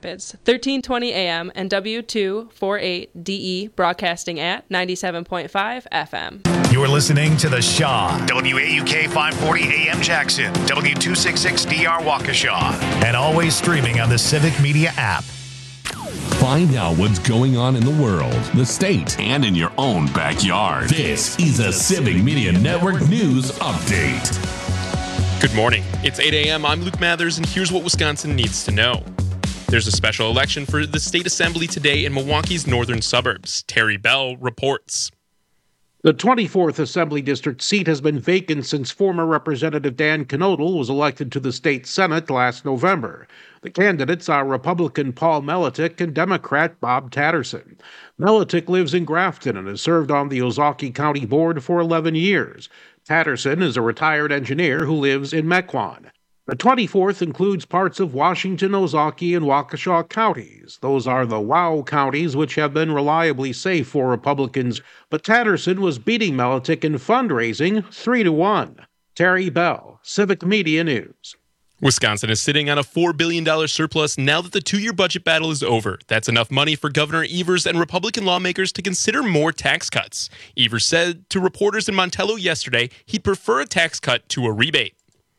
Rapids, 1320 AM and W248DE broadcasting at 97.5 FM. You're listening to The Shaw, WAUK 540 AM Jackson, W266DR Waukesha, and always streaming on the Civic Media app. Find out what's going on in the world, the state, and in your own backyard. This is a Civic Media Network News Update. Good morning. It's 8 a.m. I'm Luke Mathers, and here's what Wisconsin needs to know. There's a special election for the state assembly today in Milwaukee's northern suburbs. Terry Bell reports. The 24th Assembly District seat has been vacant since former Representative Dan Knodel was elected to the state Senate last November. The candidates are Republican Paul Meletic and Democrat Bob Tatterson. Meletic lives in Grafton and has served on the Ozaukee County Board for 11 years. Tatterson is a retired engineer who lives in Mequon. The 24th includes parts of Washington, Ozaukee, and Waukesha counties. Those are the WOW counties, which have been reliably safe for Republicans, but Tatterson was beating Meletic in fundraising 3-1. Terry Bell, Civic Media News. Wisconsin is sitting on a $4 billion surplus now that the two-year budget battle is over. That's enough money for Governor Evers and Republican lawmakers to consider more tax cuts. Evers said to reporters in Montello yesterday he'd prefer a tax cut to a rebate.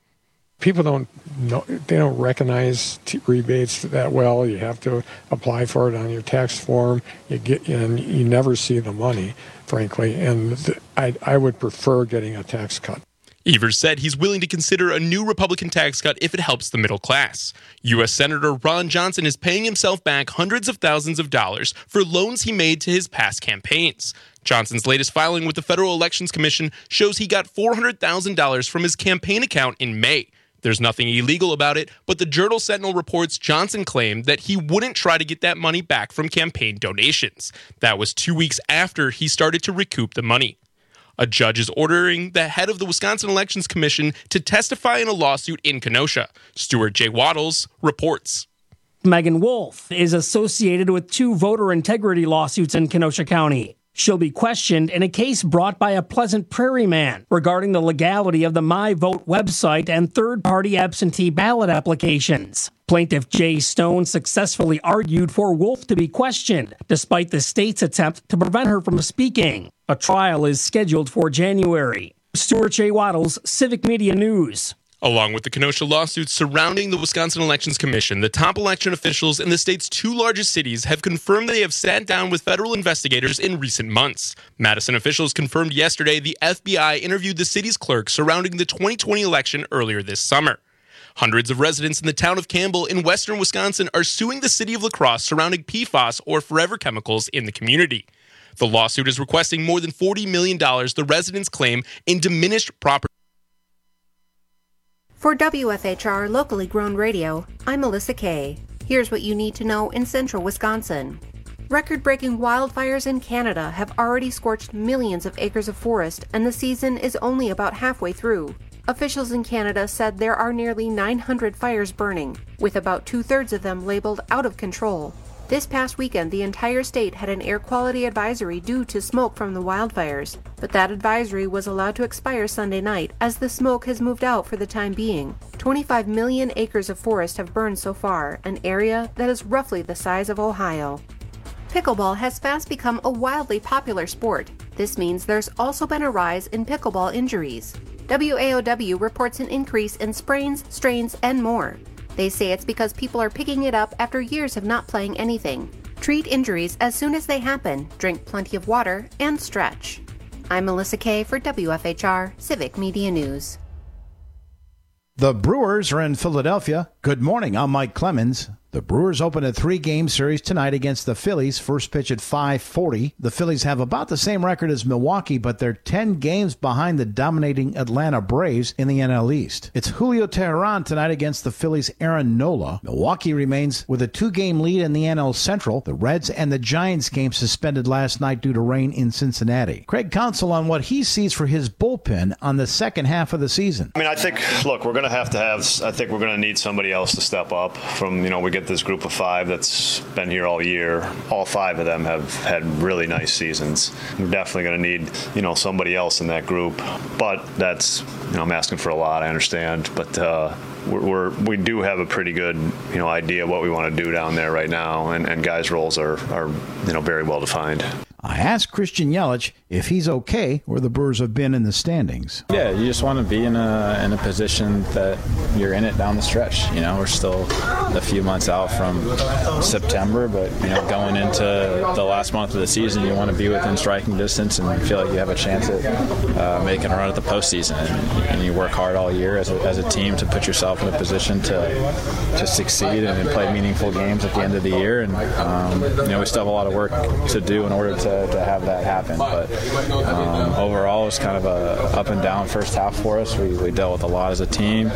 People don't know, they don't recognize rebates that well. You have to apply for it on your tax form. And you never see the money, frankly. And I would prefer getting a tax cut. Evers said he's willing to consider a new Republican tax cut if it helps the middle class. U.S. Senator Ron Johnson is paying himself back hundreds of thousands of dollars for loans he made to his past campaigns. Johnson's latest filing with the Federal Elections Commission shows he got $400,000 from his campaign account in May. There's nothing illegal about it, but the Journal-Sentinel reports Johnson claimed that he wouldn't try to get that money back from campaign donations. That was 2 weeks after he started to recoup the money. A judge is ordering the head of the Wisconsin Elections Commission to testify in a lawsuit in Kenosha. Stuart J. Waddles reports. Megan Wolf is associated with 2 voter integrity lawsuits in Kenosha County. She'll be questioned in a case brought by a Pleasant Prairie man regarding the legality of the MyVote website and third-party absentee ballot applications. Plaintiff Jay Stone successfully argued for Wolf to be questioned, despite the state's attempt to prevent her from speaking. A trial is scheduled for January. Stuart J. Waddles, Civic Media News. Along with the Kenosha lawsuits surrounding the Wisconsin Elections Commission, the top election officials in the state's 2 largest cities have confirmed they have sat down with federal investigators in recent months. Madison officials confirmed yesterday the FBI interviewed the city's clerk surrounding the 2020 election earlier this summer. Hundreds of residents in the town of Campbell in western Wisconsin are suing the city of La Crosse surrounding PFAS or forever chemicals in the community. The lawsuit is requesting more than $40 million, the residents claim, in diminished property. For WFHR Locally Grown Radio, I'm Melissa Kay. Here's what you need to know in central Wisconsin. Record-breaking wildfires in Canada have already scorched millions of acres of forest, and the season is only about halfway through. Officials in Canada said there are nearly 900 fires burning, with about 2/3 of them labeled out of control. This past weekend, the entire state had an air quality advisory due to smoke from the wildfires, but that advisory was allowed to expire Sunday night as the smoke has moved out for the time being. 25 million acres of forest have burned so far, an area that is roughly the size of Ohio. Pickleball has fast become a wildly popular sport. This means there's also been a rise in pickleball injuries. WAOW reports an increase in sprains, strains, and more. They say it's because people are picking it up after years of not playing anything. Treat injuries as soon as they happen, drink plenty of water, and stretch. I'm Melissa Kay for WFHR Civic Media News. The Brewers are in Philadelphia. Good morning, I'm Mike Clemens. The Brewers open a 3-game series tonight against the Phillies. First pitch at 5:40. The Phillies have about the same record as Milwaukee, but they're 10 games behind the dominating Atlanta Braves in the NL East. It's Julio Teheran tonight against the Phillies' Aaron Nola. Milwaukee remains with a 2-game lead in the NL Central. The Reds and the Giants game suspended last night due to rain in Cincinnati. Craig Counsell on what he sees for his bullpen on the second half of the season. I mean, I think, look, we're going to need somebody else to step up from, we get this group of 5 that's been here all year. All 5 of them have had really nice seasons. We're definitely going to need, somebody else in that group. But that's, I'm asking for a lot, I understand. But we do have a pretty good idea what we want to do down there right now, and guys' roles are very well defined. I asked Christian Yelich if he's okay where the Brewers have been in the standings. Yeah, you just want to be in a position that you're in it down the stretch. We're still a few months out from September, but going into the last month of the season, you want to be within striking distance and feel like you have a chance at making a run at the postseason. And you work hard all year as a team to put yourself in a position to succeed and play meaningful games at the end of the year. And we still have a lot of work to do in order to have that happen, but overall it was kind of a up and down first half for us. We dealt with a lot as a team.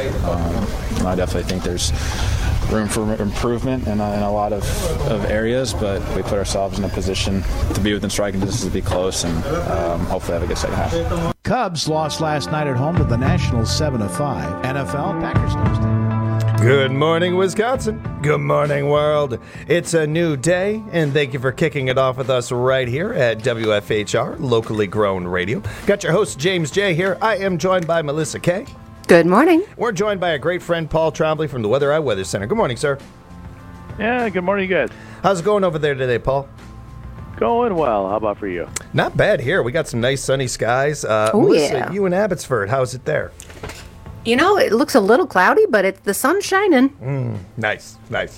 I definitely think there's room for improvement in a lot of areas, but we put ourselves in a position to be within striking distance, to be close, and hopefully have a good second half. Cubs lost last night at home to the Nationals 7-5. NFL Packers News. Good morning, Wisconsin. Good morning, world. It's a new day, and thank you for kicking it off with us right here at WFHR, locally grown radio. Got your host, James J. here. I am joined by Melissa K. Good morning. We're joined by a great friend, Paul Trombley from the Weather Eye Weather Center. Good morning, sir. Yeah, good morning, you guys. How's it going over there today, Paul? Going well. How about for you? Not bad here. We got some nice sunny skies. Melissa, you in Abbotsford, how's it there? It looks a little cloudy, but the sun's shining. Nice.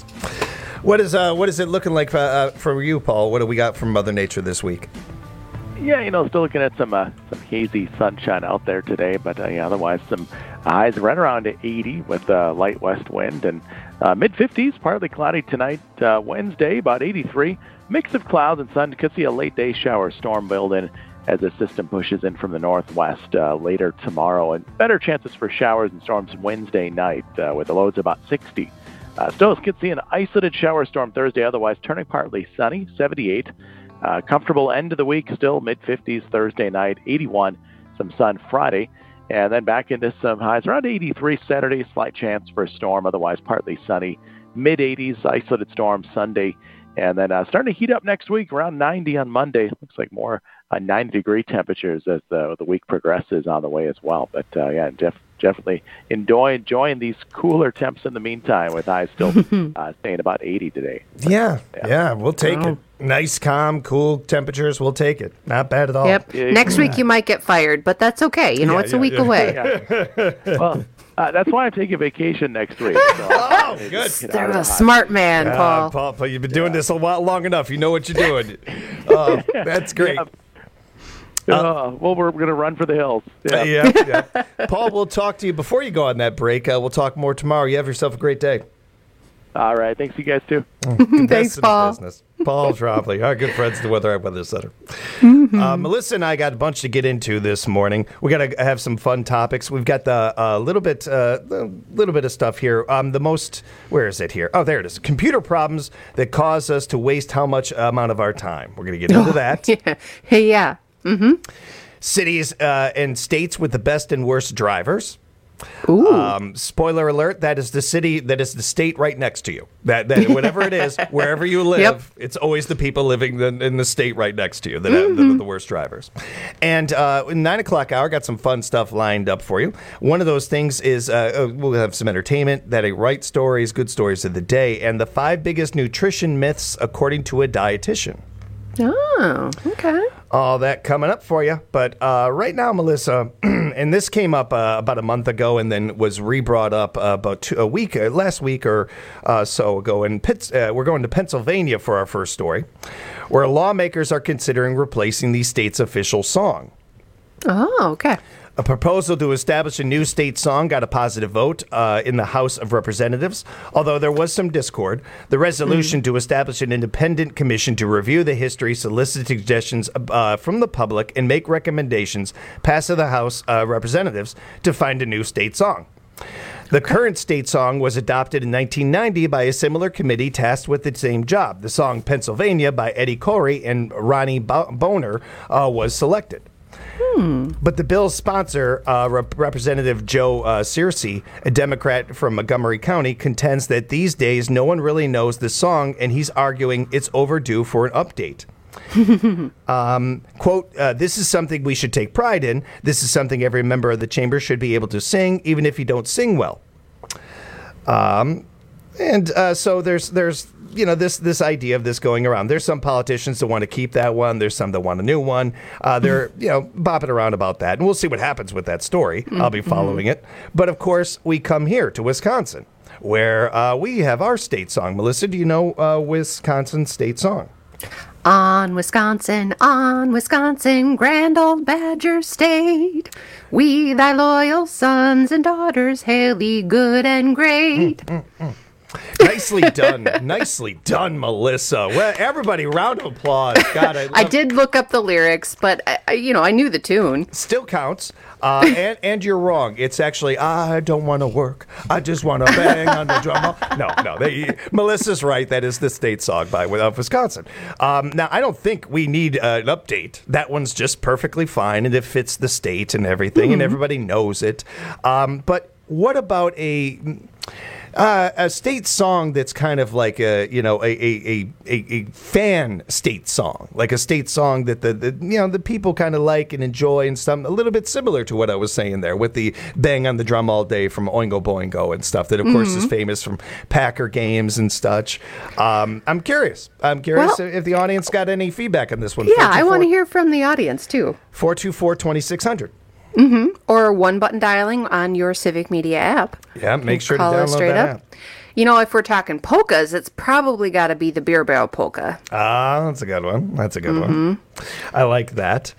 What is it looking like for you, Paul? What do we got from Mother Nature this week? Yeah, still looking at some hazy sunshine out there today, but otherwise some highs right around 80 with light west wind, and mid-50s, partly cloudy tonight. Wednesday, about 83. Mix of clouds and sun. Could see a late day shower storm build in as the system pushes in from the northwest later tomorrow, and better chances for showers and storms Wednesday night with the lows about 60. Still could see an isolated shower storm Thursday, otherwise turning partly sunny, 78. Comfortable end of the week, still mid-50s Thursday night, 81. Some sun Friday, and then back into some highs around 83 Saturday, slight chance for a storm, otherwise partly sunny, mid-80s, isolated storm Sunday. And then starting to heat up next week, around 90 on Monday. Looks like more 90-degree temperatures as the week progresses on the way as well. But, definitely enjoying these cooler temps in the meantime, with highs still staying about 80 today. Yeah, we'll take it. Nice, calm, cool temperatures. We'll take it. Not bad at all. Yep. Next week you might get fired, but that's okay. It's a week away. Well, that's why I'm taking vacation next week. So good. They're a smart man, Paul. Paul, you've been doing this a while long enough. You know what you're doing. That's great. Well, we're going to run for the hills. Yeah. Paul, we'll talk to you before you go on that break. We'll talk more tomorrow. You have yourself a great day. All right. Thanks, you guys, too. Thanks, Paul. Paul Trombley, our good friends at the Weather Eye Weather Center. Melissa and I got a bunch to get into this morning. We got to have some fun topics. We've got the little bit of stuff here. Where is it here? Oh, there it is. Computer problems that cause us to waste how much amount of our time. We're going to get into that. Yeah. Mm-hmm. Cities and states with the best and worst drivers. Ooh. Spoiler alert, that is the state right next to you. That whatever it is, wherever you live, It's always the people living in the state right next to you that are the worst drivers. And in 9 o'clock hour, got some fun stuff lined up for you. One of those things is we'll have some entertainment, that right stories, good stories of the day, and the 5 biggest nutrition myths according to a dietitian. Oh, okay. All that coming up for you. But right now, Melissa, and this came up about a month ago and then was re-brought up last week or so ago. And we're going to Pennsylvania for our first story, where lawmakers are considering replacing the state's official song. Oh, okay. A proposal to establish a new state song got a positive vote in the House of Representatives, although there was some discord. The resolution to establish an independent commission to review the history, solicit suggestions from the public, and make recommendations passed to the House Representatives to find a new state song. The current state song was adopted in 1990 by a similar committee tasked with the same job. The song Pennsylvania by Eddie Corey and Ronnie Boner was selected. But the bill's sponsor, Representative Joe Searcy, a Democrat from Montgomery County, contends that these days no one really knows the song, and he's arguing it's overdue for an update. Quote, this is something we should take pride in. This is something every member of the chamber should be able to sing, even if you don't sing well. So there's this idea of this going around. There's some politicians that want to keep that one. There's some that want a new one. They're bopping around about that, and we'll see what happens with that story. I'll be following it. But of course, we come here to Wisconsin, where we have our state song. Melissa, do you know Wisconsin's state song? On Wisconsin, grand old Badger State, we thy loyal sons and daughters, hail thee good and great. Nicely done, Melissa. Well, everybody, round of applause. God, I did look up the lyrics, but I knew the tune. Still counts. And you're wrong. It's actually, I don't want to work. I just want to bang on the drum. No. Melissa's right. That is the state song of Wisconsin. Now, I don't think we need an update. That one's just perfectly fine, and it fits the state and everything, and everybody knows it. But what about a state song that's kind of like a fan state song, like a state song that the people kind of like and enjoy, and some a little bit similar to what I was saying there with the bang on the drum all day from Oingo Boingo and stuff that of course is famous from Packer games and such. I'm curious if the audience got any feedback on this one. Yeah, I want to hear from the audience too. 424-2600. Or one button dialing on your Civic Media app. Yeah, make sure to download that app. If we're talking polkas, it's probably got to be the beer barrel polka. That's a good one. One. I like that.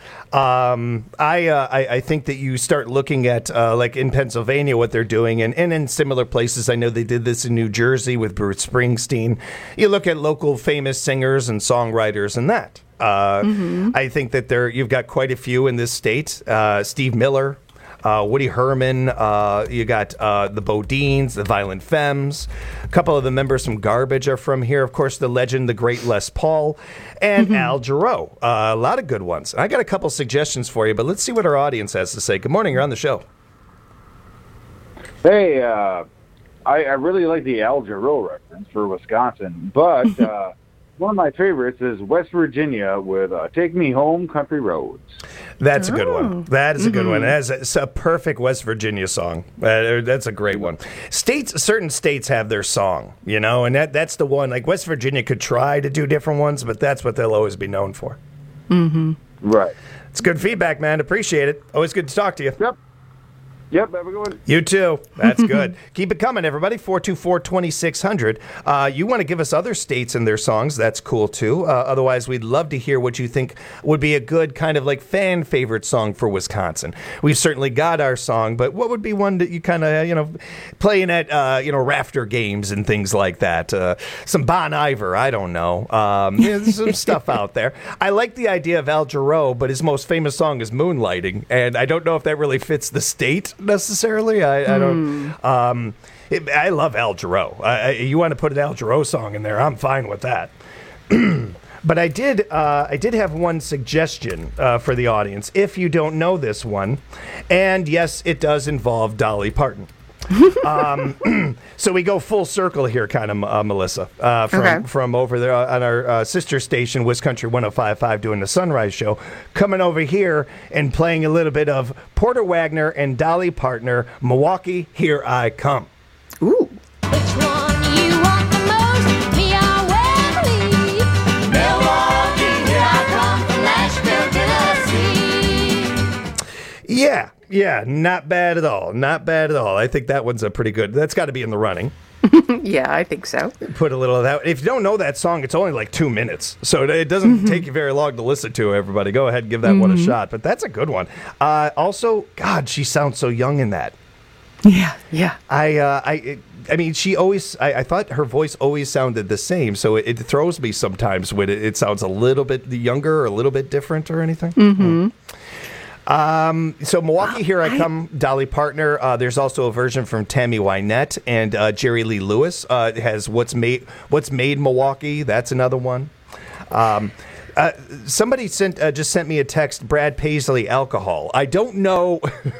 I think that you start looking at, like in Pennsylvania, what they're doing, and in similar places. I know they did this in New Jersey with Bruce Springsteen. You look at local famous singers and songwriters and that. I think that you've got quite a few in this state. Steve Miller, Woody Herman, you got the Bodines, the Violent Femmes. A couple of the members from Garbage are from here. Of course, the legend, the great Les Paul, and Al Jarreau. A lot of good ones. I got a couple suggestions for you, but let's see what our audience has to say. Good morning, you're on the show. Hey, I really like the Al Jarreau reference for Wisconsin, but one of my favorites is West Virginia with Take Me Home, Country Roads. That's a good one. That is a good one. It's a perfect West Virginia song. That's a great one. Certain states have their song, and that's the one. Like West Virginia could try to do different ones, but that's what they'll always be known for. Right. It's good feedback, man. Appreciate it. Always good to talk to you. Yep, have a good one. You too. That's good. Keep it coming, everybody. 424-2600. You want to give us other states and their songs, that's cool too. Otherwise, we'd love to hear what you think would be a good kind of like fan favorite song for Wisconsin. We've certainly got our song, but what would be one that you kind of, playing at, rafter games and things like that? Some Bon Iver, I don't know. There's some stuff out there. I like the idea of Al Jarreau, but his most famous song is Moonlighting, and I don't know if that really fits the state necessarily. I don't. I love Al Jarreau. You want to put an Al Jarreau song in there? I'm fine with that. But I did have one suggestion for the audience. If you don't know this one, and yes, it does involve Dolly Parton. So we go full circle here, kind of, Melissa, from over there on our sister station, Wiscountry 105.5, doing the Sunrise Show, coming over here and playing a little bit of Porter Wagner and Dolly Parton, Milwaukee, Here I Come. Ooh. Which one you want the most? Me or Wembley? Milwaukee, here I come from Nashville, Tennessee. Yeah, not bad at all. I think that one's a pretty good. That's got to be in the running. Yeah, I think so. Put a little of that. If you don't know that song, it's only like 2 minutes, so it doesn't take you very long to listen to. Everybody, go ahead and give that one a shot. But that's a good one. Also, God, she sounds so young in that. Yeah. I mean, she always. I thought her voice always sounded the same, so it throws me sometimes when it sounds a little bit younger or a little bit different or anything. So Milwaukee, Here I Come, Dolly Parton. There's also a version from Tammy Wynette, and Jerry Lee Lewis has What's Made Milwaukee. That's another one. Somebody just sent me a text. Brad Paisley, Alcohol. I don't know.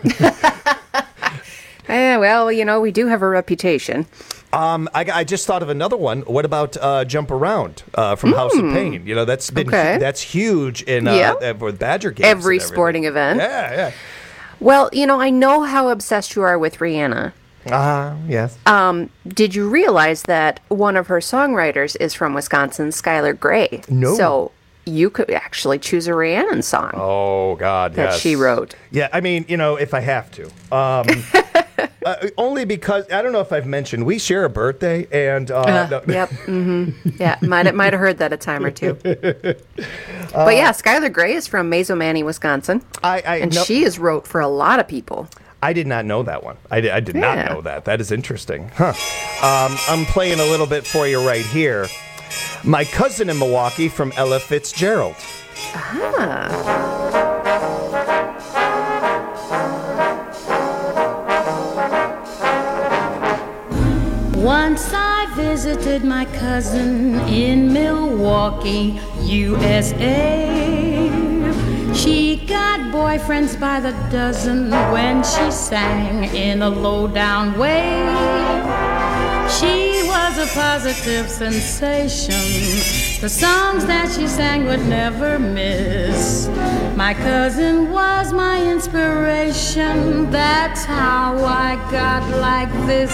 Well, we do have a reputation. I just thought of another one. What about Jump Around from House of Pain? That's huge in with Badger games. Every sporting event. Yeah. Well, I know how obsessed you are with Rihanna. Yes. Did you realize that one of her songwriters is from Wisconsin, Skylar Grey? No. So you could actually choose a Rhiannon song. Oh, God, that yes. she wrote. Yeah, I mean, if I have to. Only because, I don't know if I've mentioned, we share a birthday, and... no. Yep. Mm-hmm. Yeah, might have heard that a time or two. But yeah, Skylar Grey is from Mazomanie, Wisconsin. And she has wrote for a lot of people. I did not know that one. I did not know that. That is interesting. Huh. I'm playing a little bit for you right here. My Cousin in Milwaukee from Ella Fitzgerald. Once I visited my cousin in Milwaukee, USA. She got boyfriends by the dozen when she sang in a low-down way. She was a positive sensation. The songs that she sang would never miss. My cousin was my inspiration. That's how I got like this.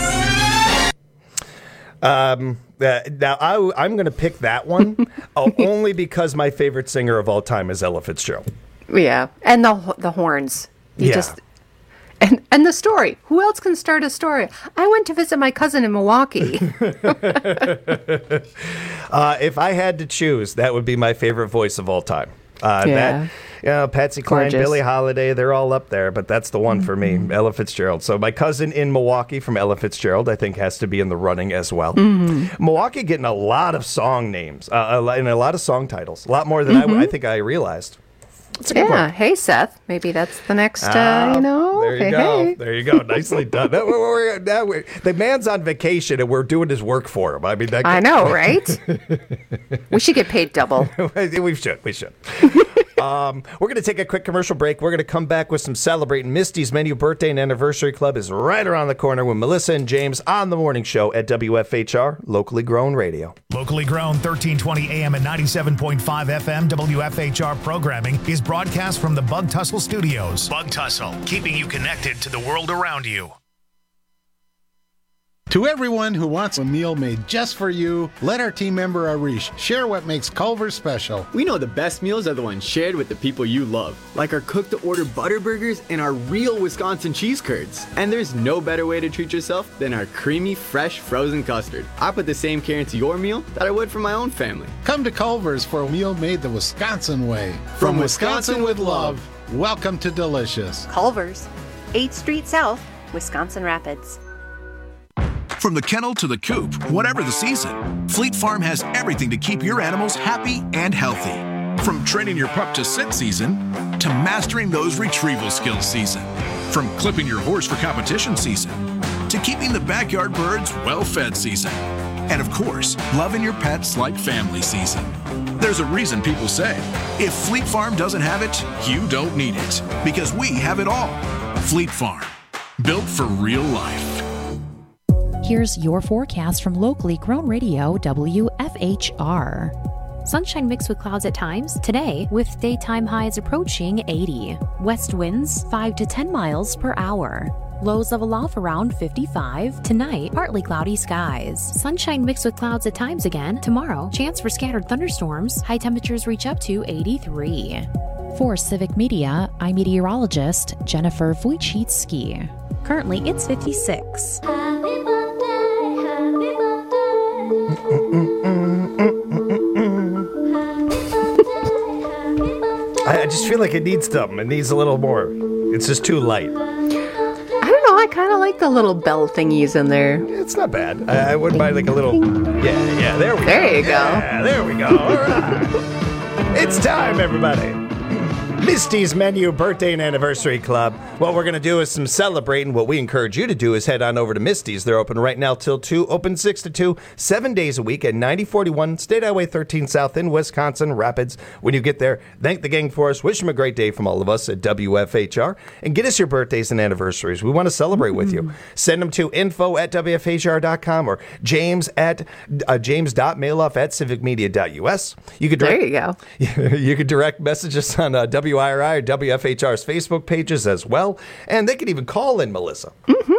Now, I'm going to pick that one only because my favorite singer of all time is Ella Fitzgerald. Yeah, and the horns. And the story. Who else can start a story? I went to visit my cousin in Milwaukee. If I had to choose, that would be my favorite voice of all time. Patsy Cline, Billie Holiday, they're all up there, but that's the one for me, Ella Fitzgerald. So my cousin in Milwaukee from Ella Fitzgerald, I think, has to be in the running as well. Milwaukee getting a lot of song names and a lot of song titles, a lot more than I think I realized. Yeah. Hey, Seth. Maybe that's the next, There you go. Hey. There you go. Nicely done. The man's on vacation, and we're doing his work for him. I mean, I know, right? We should get paid double. We should. We're going to take a quick commercial break. We're going to come back with some celebrating. Misty's Menu Birthday and Anniversary Club is right around the corner with Melissa and James on the morning show at WFHR, locally grown radio. Locally grown 1320 AM and 97.5 FM WFHR programming is broadcast from the Bug Tussle Studios. Bug Tussle, keeping you connected to the world around you. To everyone who wants a meal made just for you, let our team member Arish share what makes Culver's special. We know the best meals are the ones shared with the people you love, like our cook-to-order butter burgers and our real Wisconsin cheese curds. And there's no better way to treat yourself than our creamy, fresh, frozen custard. I put the same care into your meal that I would for my own family. Come to Culver's for a meal made the Wisconsin way. From Wisconsin with love. Welcome to Delicious. Culver's, 8th Street South, Wisconsin Rapids. From the kennel to the coop, whatever the season, Fleet Farm has everything to keep your animals happy and healthy. From training your pup to sit season, to mastering those retrieval skills season. From clipping your horse for competition season, to keeping the backyard birds well-fed season. And of course, loving your pets like family season. There's a reason people say, if Fleet Farm doesn't have it, you don't need it. Because we have it all. Fleet Farm, built for real life. Here's your forecast from locally grown radio WFHR. Sunshine mixed with clouds at times today, with daytime highs approaching 80. West winds 5 to 10 miles per hour. Lows level off around 55. Tonight, partly cloudy skies. Sunshine mixed with clouds at times again. Tomorrow, chance for scattered thunderstorms. High temperatures reach up to 83. For Civic Media, I'm meteorologist Jennifer Wojcicki. Currently, it's 56. I just feel like it needs something. It needs a little more. It's just too light. I don't know. I kind of like the little bell thingies in there. It's not bad. I wouldn't mind like a little... Yeah, there we go. There you go. Yeah, there we go. All right. It's time, everybody. Misty's Menu Birthday and Anniversary Club. What we're going to do is some celebrating. What we encourage you to do is head on over to Misty's. They're open right now till 2, open 6 to 2, 7 days a week at 9041 State Highway 13 South in Wisconsin Rapids. When you get there, thank the gang for us. Wish them a great day from all of us at WFHR. And get us your birthdays and anniversaries. We want to celebrate with you. Send them to info@WFHR.com or james.mailoff@civicmedia.us. There you go. You could direct message us on WFHR WIRI or WFHR's Facebook pages as well. And they can even call in, Melissa.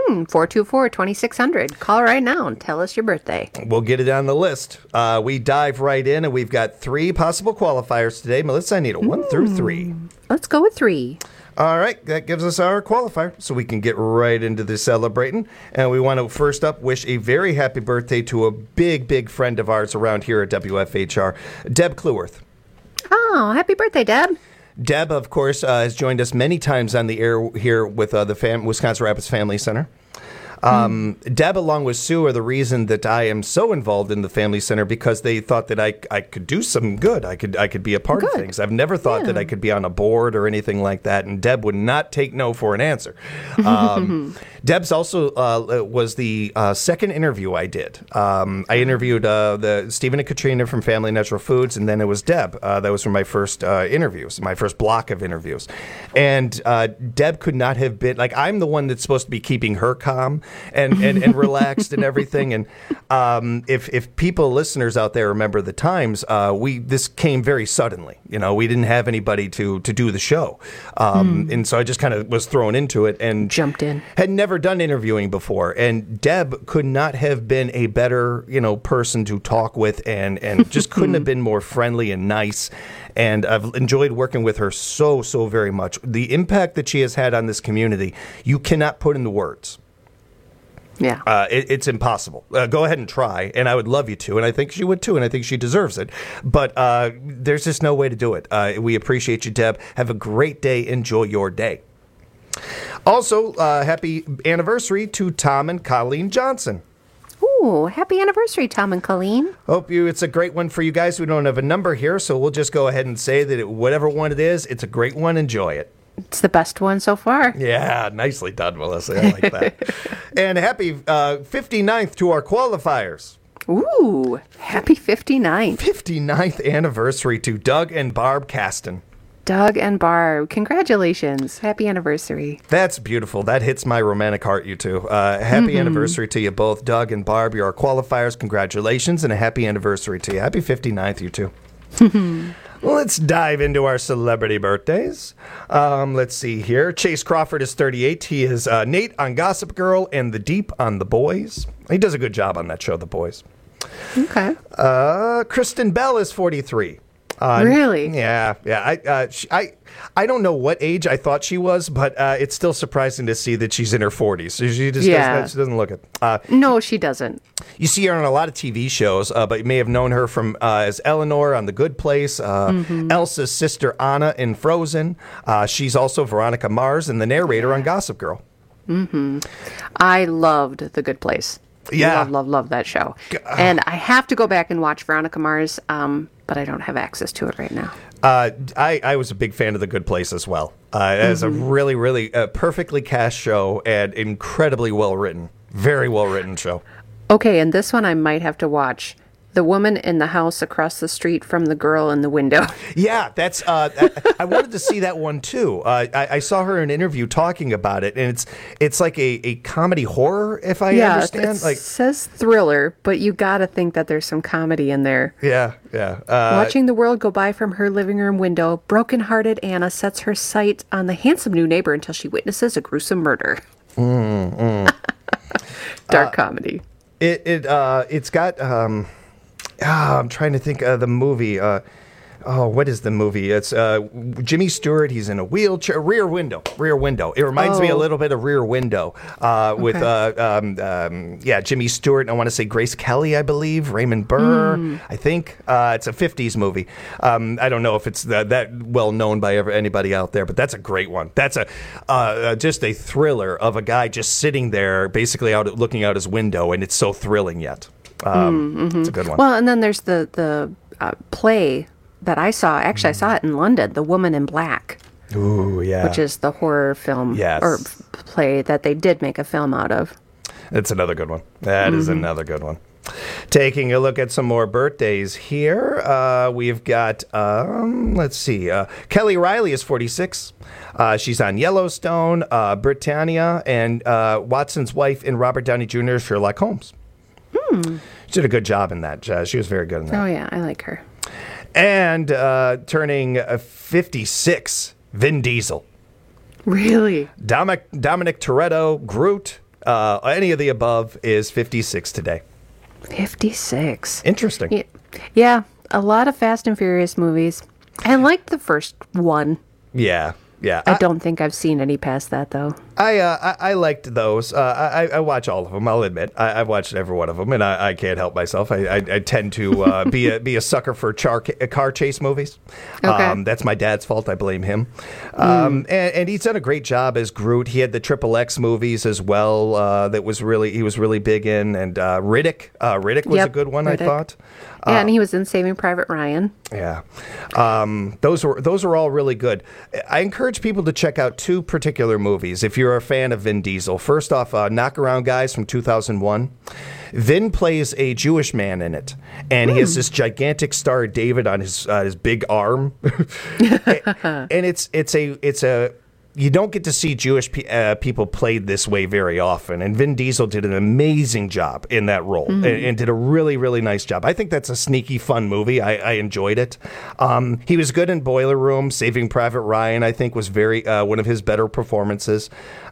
424-2600. Call right now and tell us your birthday. We'll get it on the list. We dive right in, and we've got 3 possible qualifiers today. Melissa, I need a 1 through 3. Let's go with 3. All right, that gives us our qualifier, so we can get right into the celebrating. And we want to first up wish a very happy birthday to a big, big friend of ours around here at WFHR, Deb Kluworth. Oh, happy birthday, Deb. Deb, of course, has joined us many times on the air here with the Wisconsin Rapids Family Center. Deb, along with Sue, are the reason that I am so involved in the Family Center, because they thought that I could do some good. I could be a part of things. I've never thought that I could be on a board or anything like that, and Deb would not take no for an answer. Deb's also was the second interview I did. I interviewed the Stephen and Katrina from Family Natural Foods, and then it was Deb. That was from my first interviews, my first block of interviews. And Deb could not have been, like, I'm the one that's supposed to be keeping her calm and relaxed and everything. And if people, listeners out there, remember the times, this came very suddenly. You know, we didn't have anybody to do the show. And so I just kind of was thrown into it and jumped in. Had never done interviewing before, and Deb could not have been a better, person to talk with, and just couldn't have been more friendly and nice. And I've enjoyed working with her so very much. The impact that she has had on this community, you cannot put into words. Yeah. It's impossible. Go ahead and try, and I would love you to, and I think she would too, and I think she deserves it. But there's just no way to do it. We appreciate you, Deb. Have a great day. Enjoy your day. Also, happy anniversary to Tom and Colleen Johnson. Ooh, happy anniversary, Tom and Colleen. It's a great one for you guys. We don't have a number here, so we'll just go ahead and say that whatever one it is, it's a great one. Enjoy it. It's the best one so far. Yeah, nicely done, Melissa. I like that. And happy 59th to our qualifiers. Ooh, happy 59th. 59th anniversary to Doug and Barb Caston. Doug and Barb, congratulations. Happy anniversary. That's beautiful. That hits my romantic heart, you two. Happy anniversary to you both, Doug and Barb. You're our qualifiers. Congratulations, and a happy anniversary to you. Happy 59th, you two. Let's dive into our celebrity birthdays. Let's see here. Chase Crawford is 38. He is Nate on Gossip Girl and The Deep on The Boys. He does a good job on that show, The Boys. Okay. Kristen Bell is 43. Really? Yeah. I don't know what age I thought she was, but it's still surprising to see that she's in her 40s. She just doesn't look it. No, she doesn't. You see her on a lot of TV shows, but you may have known her from as Eleanor on The Good Place, Elsa's sister Anna in Frozen. She's also Veronica Mars and the narrator on Gossip Girl. I loved The Good Place. Yeah. Love that show. And I have to go back and watch Veronica Mars, but I don't have access to it right now. I was a big fan of The Good Place as well. It was a really, really perfectly cast show and incredibly well written. Very well written show. Okay, and this one I might have to watch. The woman in the house across the street from the girl in the window. Yeah, that's. I wanted to see that one too. I saw her in an interview talking about it, and it's like a comedy horror, if I understand. It says thriller, but you got to think that there's some comedy in there. Yeah. Watching the world go by from her living room window, broken-hearted Anna sets her sight on the handsome new neighbor until she witnesses a gruesome murder. Dark comedy. It's got. I'm trying to think of the movie. What is the movie? It's Jimmy Stewart. He's in a wheelchair. Rear Window. It reminds me a little bit of Rear Window with Jimmy Stewart. And I want to say Grace Kelly, I believe. Raymond Burr, I think. It's a 50s movie. I don't know if it's that well known by anybody out there, but that's a great one. That's just a thriller of a guy just sitting there, basically looking out his window, and it's so thrilling yet. It's a good one. Well, and then there's the play that I saw. Actually, I saw it in London, The Woman in Black. Ooh, yeah. Which is the horror film or play that they did make a film out of. That's another good one. That is another good one. Taking a look at some more birthdays here, we've got, let's see, Kelly Riley is 46. She's on Yellowstone, Britannia, and Watson's wife in Robert Downey Jr.'s Sherlock Holmes. She did a good job in that. She was very good in that. Oh, yeah, I like her. And turning 56 Vin Diesel. Really? Dominic Toretto, Groot, any of the above is 56 today. 56. Interesting. Yeah, a lot of Fast and Furious movies. I liked the first one. Yeah. I don't think I've seen any past that, though. I liked those. I watch all of them, I'll admit. I've watched every one of them, and I can't help myself. I tend to be a sucker for car chase movies. Okay. That's my dad's fault. I blame him. And he's done a great job as Groot. He had the XXX movies as well he was really big in. And Riddick. Riddick was a good one, Riddick. I thought. Yeah, and he was in Saving Private Ryan. Yeah. Those were all really good. I encourage people to check out two particular movies if you're a fan of Vin Diesel. First off, Knockaround Guys from 2001. Vin plays a Jewish man in it, and he has this gigantic Star of David on his big arm. And it's a you don't get to see Jewish people played this way very often. And Vin Diesel did an amazing job in that role and did a really, really nice job. I think that's a sneaky, fun movie. I enjoyed it. He was good in Boiler Room. Saving Private Ryan, I think, was very one of his better performances.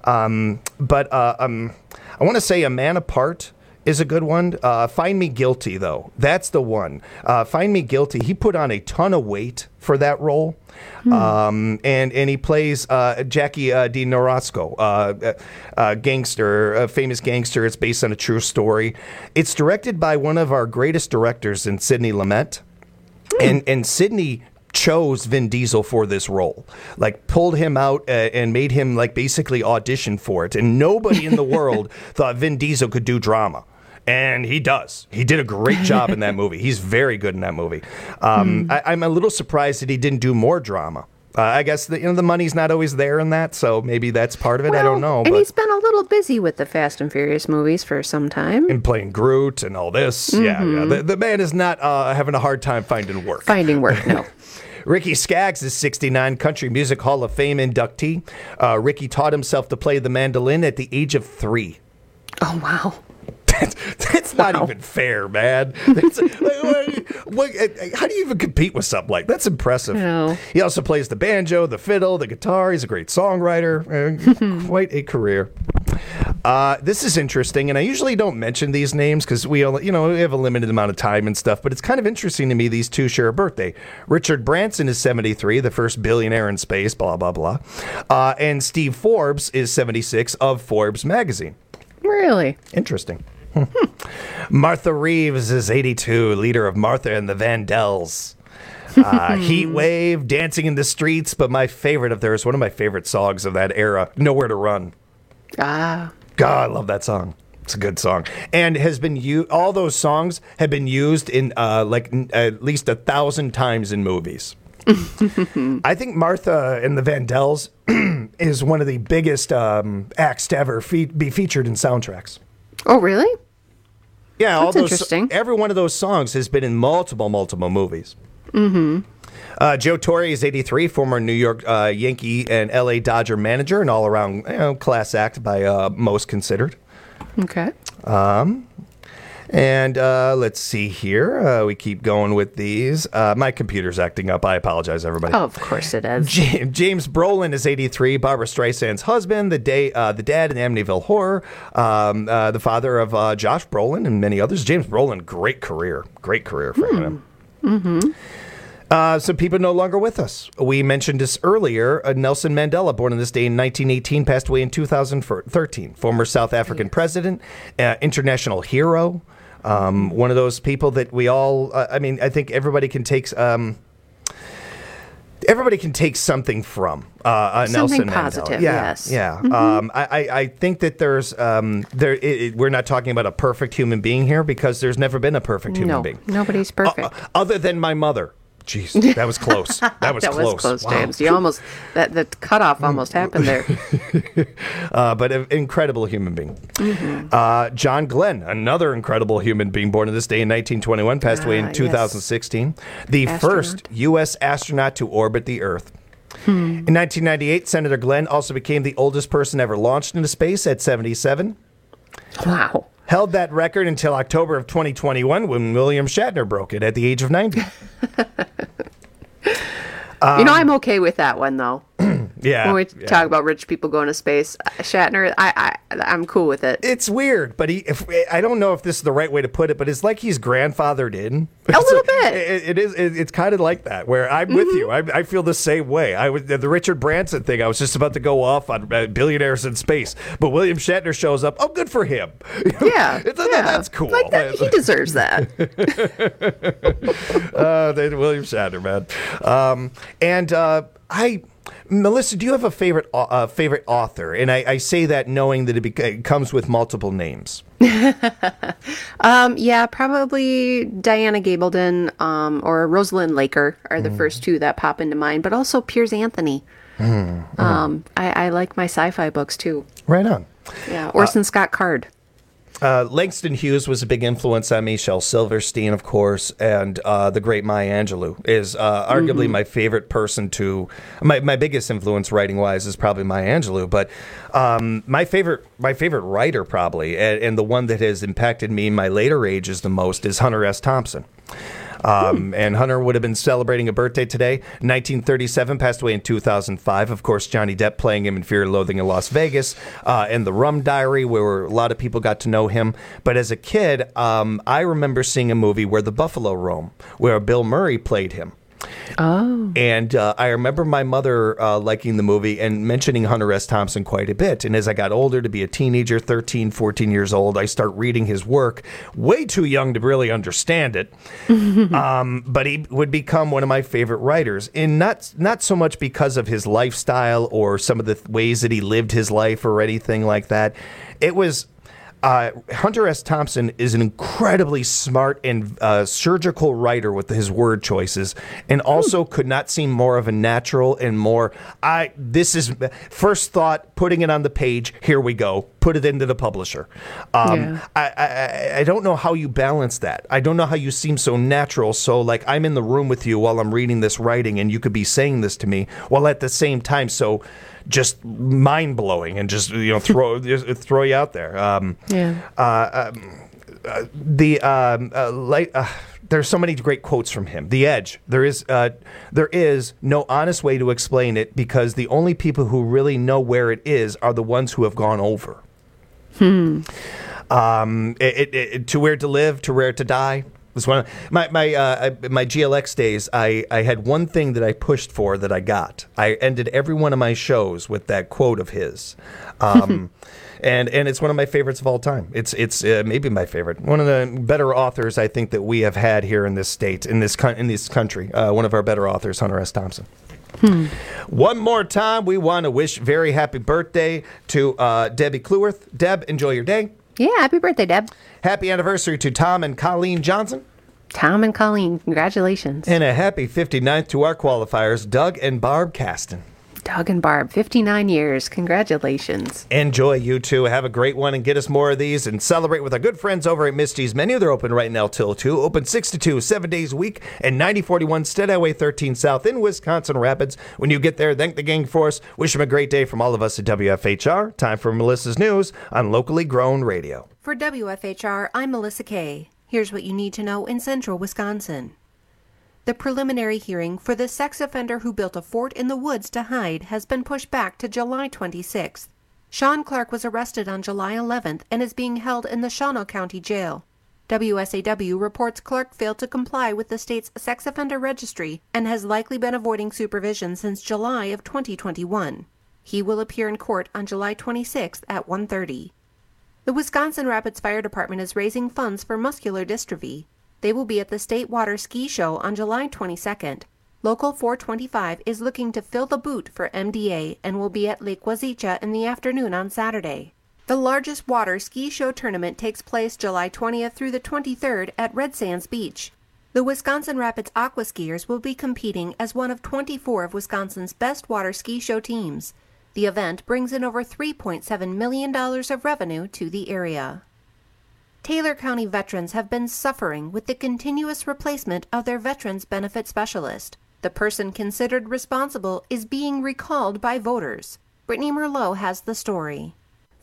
But I want to say A Man Apart is a good one. Find Me Guilty, though. That's the one. Find Me Guilty. He put on a ton of weight for that role. And he plays Jackie Di Norosco, gangster, a famous gangster. It's based on a true story. It's directed by one of our greatest directors in Sidney Lumet. And Sidney chose Vin Diesel for this role, like pulled him out and made him like basically audition for it. And nobody in the world thought Vin Diesel could do drama. And he does. He did a great job in that movie. He's very good in that movie. I'm a little surprised that he didn't do more drama. I guess the money's not always there in that, so maybe that's part of it. I don't know. And he's been a little busy with the Fast and Furious movies for some time. And playing Groot and all this. Yeah. The man is not having a hard time finding work. No. Ricky Skaggs is 69, Country Music Hall of Fame inductee. Ricky taught himself to play the mandolin at the age of 3. Oh, wow. That's not even fair, man. How do you even compete with something like that? That's impressive. No. He also plays the banjo, the fiddle, the guitar. He's a great songwriter. Quite a career. This is interesting, and I usually don't mention these names because we have a limited amount of time and stuff, but it's kind of interesting to me these two share a birthday. Richard Branson is 73, the first billionaire in space, blah, blah, blah. And Steve Forbes is 76 of Forbes magazine. Really? Interesting. Martha Reeves is 82, leader of Martha and the Vandells. Heat Wave, Dancing in the Streets, but my favorite of theirs, one of my favorite songs of that era, Nowhere to Run. God, I love that song. It's a good song. And has been all those songs have been used in at least 1,000 times in movies. I think Martha and the Vandells is one of the biggest acts to ever be featured in soundtracks. Oh, really? Yeah, that's interesting. Every one of those songs has been in multiple movies. Joe Torre is 83, former New York Yankee and L.A. Dodger manager, and all-around class act by most considered. Okay. And let's see here. We keep going with these. My computer's acting up. I apologize, everybody. Oh, of course it is. James Brolin is 83. Barbara Streisand's husband, the dad in Amityville Horror, the father of Josh Brolin and many others. James Brolin, great career for him. Some people no longer with us. We mentioned this earlier. Nelson Mandela, born on this day in 1918, passed away in 2013. Former South African president, international hero. One of those people that we all, I think everybody can take something from Nelson positive, Mandela. yes. Yeah. I think that there's we're not talking about a perfect human being here because there's never been a perfect human being. Nobody's perfect. Other than my mother. Jeez, that was close. That was close. Wow. James. You almost the cutoff almost happened there. But an incredible human being. John Glenn, another incredible human being, born on this day in 1921, passed away in 2016. The first U.S. astronaut to orbit the Earth. In 1998, Senator Glenn also became the oldest person ever launched into space at 77. Wow. Held that record until October of 2021 when William Shatner broke it at the age of 90. I'm okay with that one, though. Yeah. When we talk about rich people going to space, Shatner, I'm cool with it. It's weird, but I don't know if this is the right way to put it, but it's like he's grandfathered in. A little bit. It is. It's kind of like that, where I'm with you. I feel the same way. The Richard Branson thing, I was just about to go off on billionaires in space, but William Shatner shows up. Oh, good for him. Yeah. That's cool. Like that, he deserves that. William Shatner, man. Melissa, do you have a favorite author? And I say that knowing that it comes with multiple names. Yeah, probably Diana Gabaldon or Rosalind Laker are the first two that pop into mind, but also Piers Anthony. I like my sci-fi books too. Right on. Yeah, Orson Scott Card. Langston Hughes was a big influence on me. Shel Silverstein, of course, and the great Maya Angelou is arguably my favorite person to. My biggest influence writing-wise is probably Maya Angelou, but my favorite writer probably, and the one that has impacted me in my later ages the most is Hunter S. Thompson. And Hunter would have been celebrating a birthday today. 1937, passed away in 2005. Of course, Johnny Depp playing him in Fear and Loathing in Las Vegas, and The Rum Diary, where a lot of people got to know him. But as a kid, I remember seeing a movie where The Buffalo Roam, where Bill Murray played him. Oh. And I remember my mother liking the movie and mentioning Hunter S. Thompson quite a bit. And as I got older, to be a teenager, 13, 14 years old, I start reading his work, way too young to really understand it. But he would become one of my favorite writers. And not so much because of his lifestyle or some of the ways that he lived his life or anything like that. It was... Hunter S. Thompson is an incredibly smart and surgical writer with his word choices, and also could not seem more of a natural and more, this is first thought, putting it on the page, here we go, put it into the publisher. I don't know how you balance that. I don't know how you seem so natural, so like I'm in the room with you while I'm reading this writing, and you could be saying this to me, while at the same time, so just mind blowing and just throw you out there. There's so many great quotes from him. The Edge. There is no honest way to explain it, because the only people who really know where it is are the ones who have gone over. To Where to Live, to Where to Die. Was one of my GLX days. I had one thing that I pushed for that I got. I ended every one of my shows with that quote of his, and it's one of my favorites of all time. It's maybe my favorite. One of the better authors I think that we have had here in this state, in this country. One of our better authors, Hunter S. Thompson. One more time, we want to wish very happy birthday to Debbie Kluwerth. Deb, enjoy your day. Yeah, happy birthday, Deb. Happy anniversary to Tom and Colleen Johnson. Tom and Colleen, congratulations. And a happy 59th to our qualifiers, Doug and Barb Caston. Doug and Barb, 59 years. Congratulations. Enjoy, you two. Have a great one and get us more of these and celebrate with our good friends over at Misty's Menu. They're open right now till 2. Open 6 to 2, 7 days a week, and 9041 Stead Highway 13 South in Wisconsin Rapids. When you get there, thank the gang for us. Wish them a great day from all of us at WFHR. Time for Melissa's News on Locally Grown Radio. For WFHR, I'm Melissa Kay. Here's what you need to know in central Wisconsin. The preliminary hearing for the sex offender who built a fort in the woods to hide has been pushed back to July 26th. Sean Clark was arrested on July 11th and is being held in the Shawano County Jail. WSAW reports Clark failed to comply with the state's sex offender registry and has likely been avoiding supervision since July of 2021. He will appear in court on July 26th at 1:30. The Wisconsin Rapids Fire Department is raising funds for muscular dystrophy. They will be at the State Water Ski Show on July 22nd. Local 425 is looking to fill the boot for MDA and will be at Lake Wazicha in the afternoon on Saturday. The largest water ski show tournament takes place July 20th through the 23rd at Red Sands Beach. The Wisconsin Rapids Aqua Skiers will be competing as one of 24 of Wisconsin's best water ski show teams. The event brings in over $3.7 million of revenue to the area. Taylor County veterans have been suffering with the continuous replacement of their Veterans Benefit Specialist. The person considered responsible is being recalled by voters. Brittany Merlot has the story.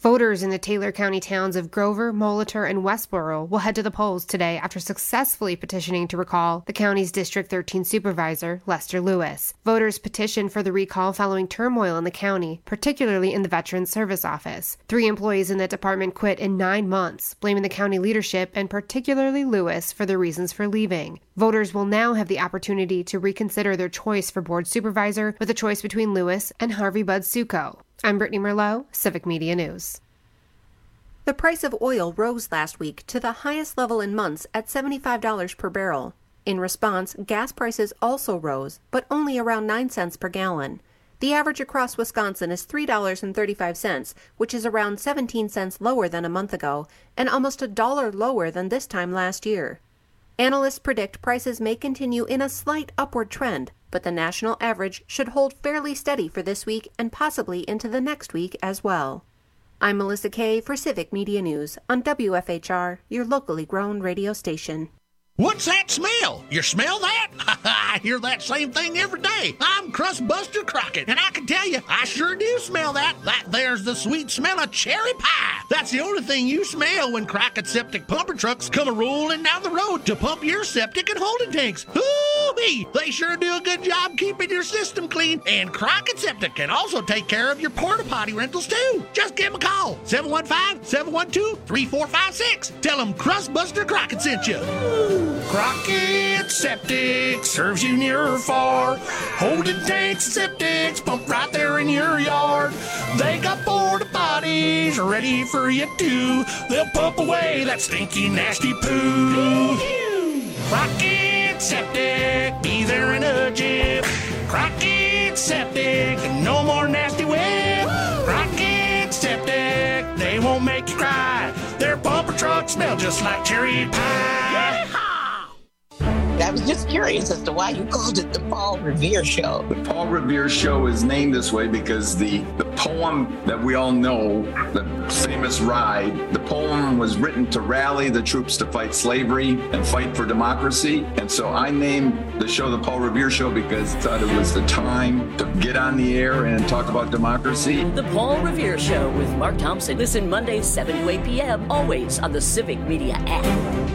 Voters in the Taylor County towns of Grover, Molitor, and Westboro will head to the polls today after successfully petitioning to recall the county's District 13 supervisor, Lester Lewis. Voters petitioned for the recall following turmoil in the county, particularly in the Veterans Service Office. 3 employees in that department quit in 9 months, blaming the county leadership and particularly Lewis for their reasons for leaving. Voters will now have the opportunity to reconsider their choice for board supervisor with a choice between Lewis and Harvey Budd Succo. I'm Brittany Merlot, Civic Media News. The price of oil rose last week to the highest level in months at $75 per barrel. In response, gas prices also rose, but only around 9 cents per gallon. The average across Wisconsin is $3.35, which is around 17 cents lower than a month ago, and almost $1 lower than this time last year. Analysts predict prices may continue in a slight upward trend, but the national average should hold fairly steady for this week and possibly into the next week as well. I'm Melissa Kay for Civic Media News on WFHR, your locally grown radio station. What's that smell? You smell that? I hear that same thing every day. I'm Crustbuster Crockett, and I can tell you, I sure do smell that. That there's the sweet smell of cherry pie. That's the only thing you smell when Crockett Septic pumper trucks come a-rolling down the road to pump your septic and holding tanks. Hoo-wee! They sure do a good job keeping your system clean, and Crockett Septic can also take care of your porta potty rentals too. Just give them a call, 715-712-3456. Tell them Crustbuster Crockett sent you. Crockett Septic serves you near or far. Holding tanks and septics pumped right there in your yard. They got porta potties ready for you too. They'll pump away that stinky, nasty poo. Crockett Septic, be there in a jiff. Crockett Septic, no more nasty whip. Crockett Septic, they won't make you cry. Their bumper trucks smell just like cherry pie. I was just curious as to why you called it the Paul Revere Show. The Paul Revere Show is named this way because the poem that we all know, the famous Ride, the poem was written to rally the troops to fight slavery and fight for democracy. And so I named the show the Paul Revere Show because I thought it was the time to get on the air and talk about democracy. The Paul Revere Show with Mark Thompson. Listen Mondays 7 to 8 p.m. always on the Civic Media app.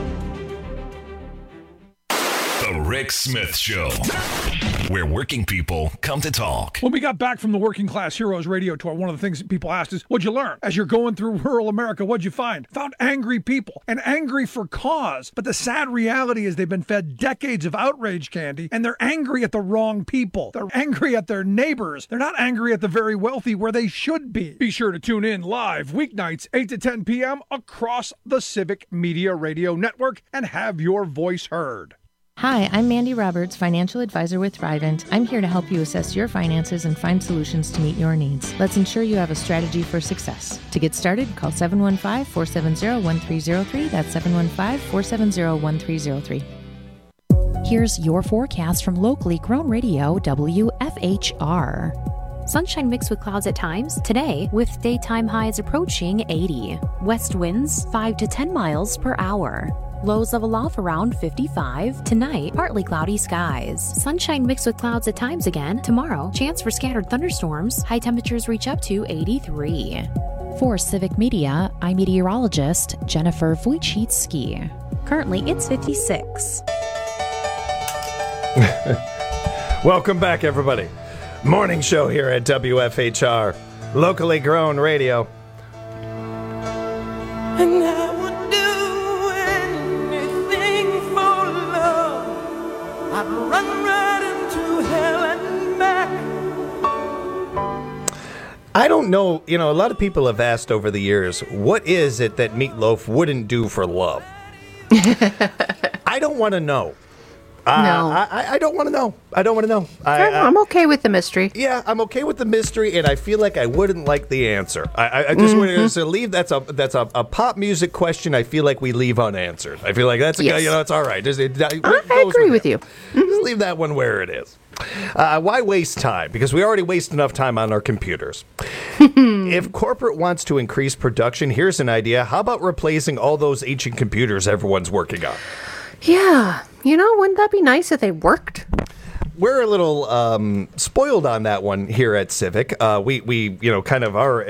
The Rick Smith Show, where working people come to talk. When we got back from the Working Class Heroes radio tour, one of the things that people asked is, what'd you learn? As you're going through rural America, what'd you find? Found angry people, and angry for cause. But the sad reality is they've been fed decades of outrage candy, and they're angry at the wrong people. They're angry at their neighbors. They're not angry at the very wealthy where they should be. Be sure to tune in live weeknights 8 to 10 p.m. across the Civic Media Radio Network and have your voice heard. Hi, I'm Mandy Roberts, financial advisor with Thrivent. I'm here to help you assess your finances and find solutions to meet your needs. Let's ensure you have a strategy for success. To get started, call 715-470-1303. That's 715-470-1303. Here's your forecast from locally grown radio WFHR. Sunshine mixed with clouds at times today, with daytime highs approaching 80. West winds 5 to 10 miles per hour. Lows level off around 55. Tonight, partly cloudy skies. Sunshine mixed with clouds at times again. Tomorrow, chance for scattered thunderstorms. High temperatures reach up to 83. For Civic Media, I'm meteorologist Jennifer Wojcicki. Currently, it's 56. Welcome back, everybody. Morning show here at WFHR, locally grown radio. And I would do anything for love. I'd run right into hell and back. I don't know, a lot of people have asked over the years, what is it that Meatloaf wouldn't do for love? I don't want to know. No. I don't want to know. I don't want to know. I'm okay with the mystery. Yeah, I'm okay with the mystery, and I feel like I wouldn't like the answer. I just want to leave. That's a pop music question. I feel like we leave unanswered. I feel like that's it's all right. I agree with you. Just leave that one where it is. Why waste time? Because we already waste enough time on our computers. If corporate wants to increase production, here's an idea. How about replacing all those ancient computers everyone's working on? Yeah. Wouldn't that be nice if they worked? we're a little spoiled on that one here at Civic. We kind of are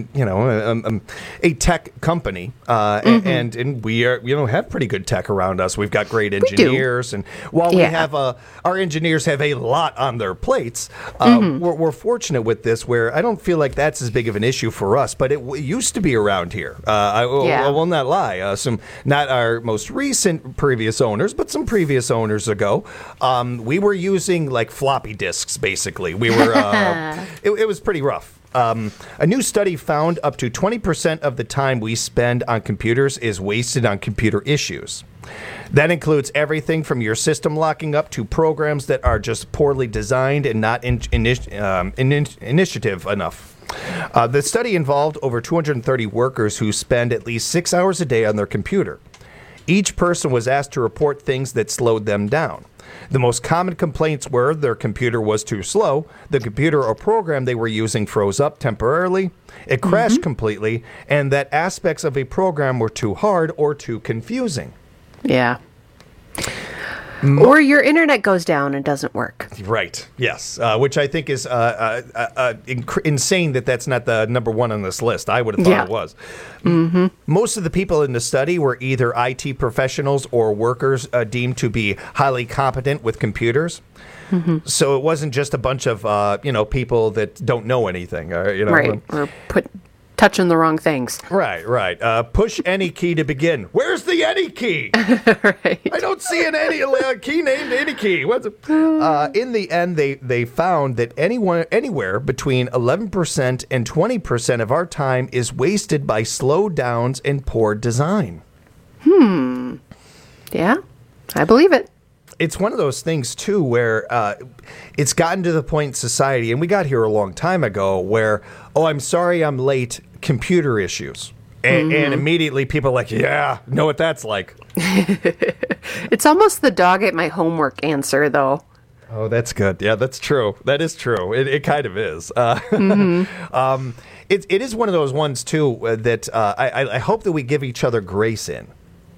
a tech company, and we are have pretty good tech around us. We've got great engineers, and while we have our engineers have a lot on their plates, we're fortunate with this where I don't feel like that's as big of an issue for us, but it used to be around here. I will not lie. Not our most recent previous owners, but some previous owners ago, we were using like floppy disks, basically. We were, it was pretty rough. A new study found up to 20% of the time we spend on computers is wasted on computer issues. That includes everything from your system locking up to programs that are just poorly designed and not initiative enough. The study involved over 230 workers who spend at least 6 hours a day on their computer. Each person was asked to report things that slowed them down. The most common complaints were their computer was too slow, the computer or program they were using froze up temporarily, it crashed completely, and that aspects of a program were too hard or too confusing. Yeah. Or your internet goes down and doesn't work. Right, yes, which I think is insane that's not the number one on this list. I would have thought it was. Most of the people in the study were either IT professionals or workers deemed to be highly competent with computers. So it wasn't just a bunch of people that don't know anything. Right, or touching the wrong things. Right. Push any key to begin. Where's the any key? Right. I don't see an any key named any key. In the end, they found that anywhere between 11% and 20% of our time is wasted by slowdowns and poor design. Yeah, I believe it. It's one of those things, too, where it's gotten to the point in society, and we got here a long time ago, where, I'm sorry I'm late, computer issues. And immediately people are like, yeah, know what that's like. It's almost the dog ate my homework answer, though. Oh, that's good. Yeah, that's true. That is true. It kind of is. It is one of those ones, too, that I hope that we give each other grace in.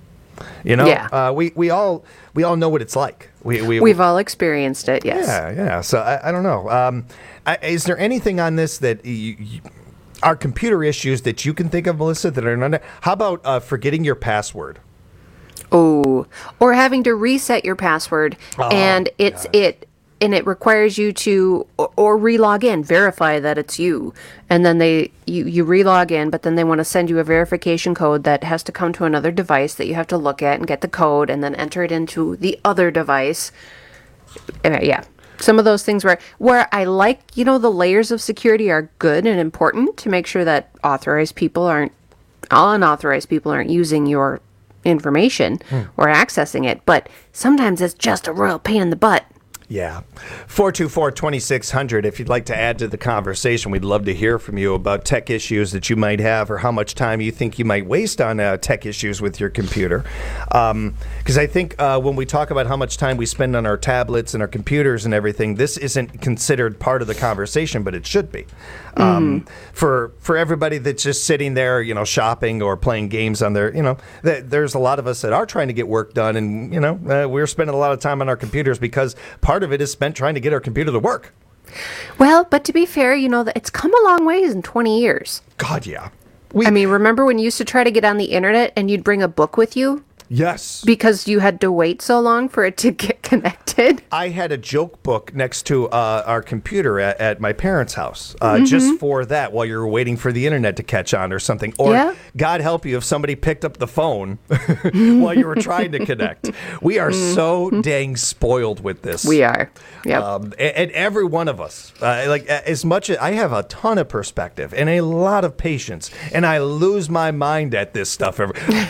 We all know what it's like. We've all experienced it, yes. Yeah. So I don't know. Is there anything on this that are computer issues that you can think of, Melissa, that are not? How about forgetting your password? Oh, or having to reset your password, and it requires you to or re-log in, verify that it's you, and then you re-log in, but then they want to send you a verification code that has to come to another device that you have to look at and get the code and then enter it into the other device. Yeah. Some of those things where I like, the layers of security are good and important to make sure that unauthorized people aren't using your information or accessing it. But sometimes it's just a royal pain in the butt. Yeah. 424-2600. If you'd like to add to the conversation, we'd love to hear from you about tech issues that you might have or how much time you think you might waste on tech issues with your computer. Because I think when we talk about how much time we spend on our tablets and our computers and everything, this isn't considered part of the conversation, but it should be. For everybody that's just sitting there, shopping or playing games on their, there's a lot of us that are trying to get work done, and we're spending a lot of time on our computers because part of it is spent trying to get our computer to work. Well, but to be fair, it's come a long ways in 20 years. God, yeah. Remember when you used to try to get on the internet and you'd bring a book with you? Yes. Because you had to wait so long for it to get connected? I had a joke book next to our computer at my parents' house just for that while you were waiting for the internet to catch on or something. Or God help you if somebody picked up the phone while you were trying to connect. We are so dang spoiled with this. We are. Yep. And every one of us, as much as I have a ton of perspective and a lot of patience, and I lose my mind at this stuff.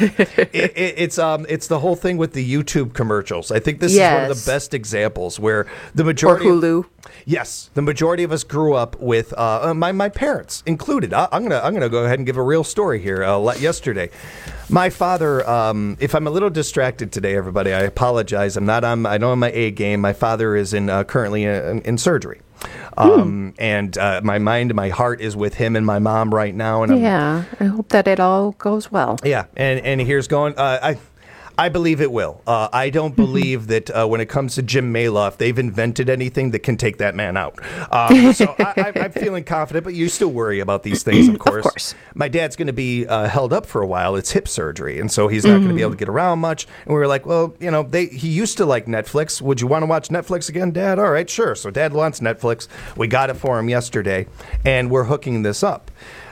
It's the whole thing with the YouTube commercials. I think this is one of the best examples where the majority or Hulu. Yes, the majority of us grew up with my parents included. I'm gonna go ahead and give a real story here. Yesterday, my father. If I'm a little distracted today, everybody, I apologize. I know I'm my A game. My father is currently in surgery. And my mind and my heart is with him and my mom right now. And I hope that it all goes well. Yeah, and here's going. I believe it will. I don't believe that when it comes to Jim Maloff, they've invented anything that can take that man out. So I'm feeling confident, but you still worry about these things, of course. Of course. My dad's going to be held up for a while. It's hip surgery, and so he's not going to be able to get around much. And we were like, well, he used to like Netflix. Would you want to watch Netflix again, Dad? All right, sure. So Dad wants Netflix. We got it for him yesterday, and we're hooking this up.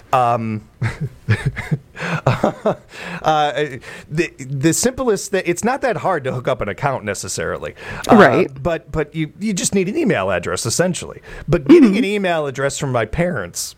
The simplest thing, it's not that hard to hook up an account necessarily. Right. But you just need an email address, essentially. But getting an email address from my parents...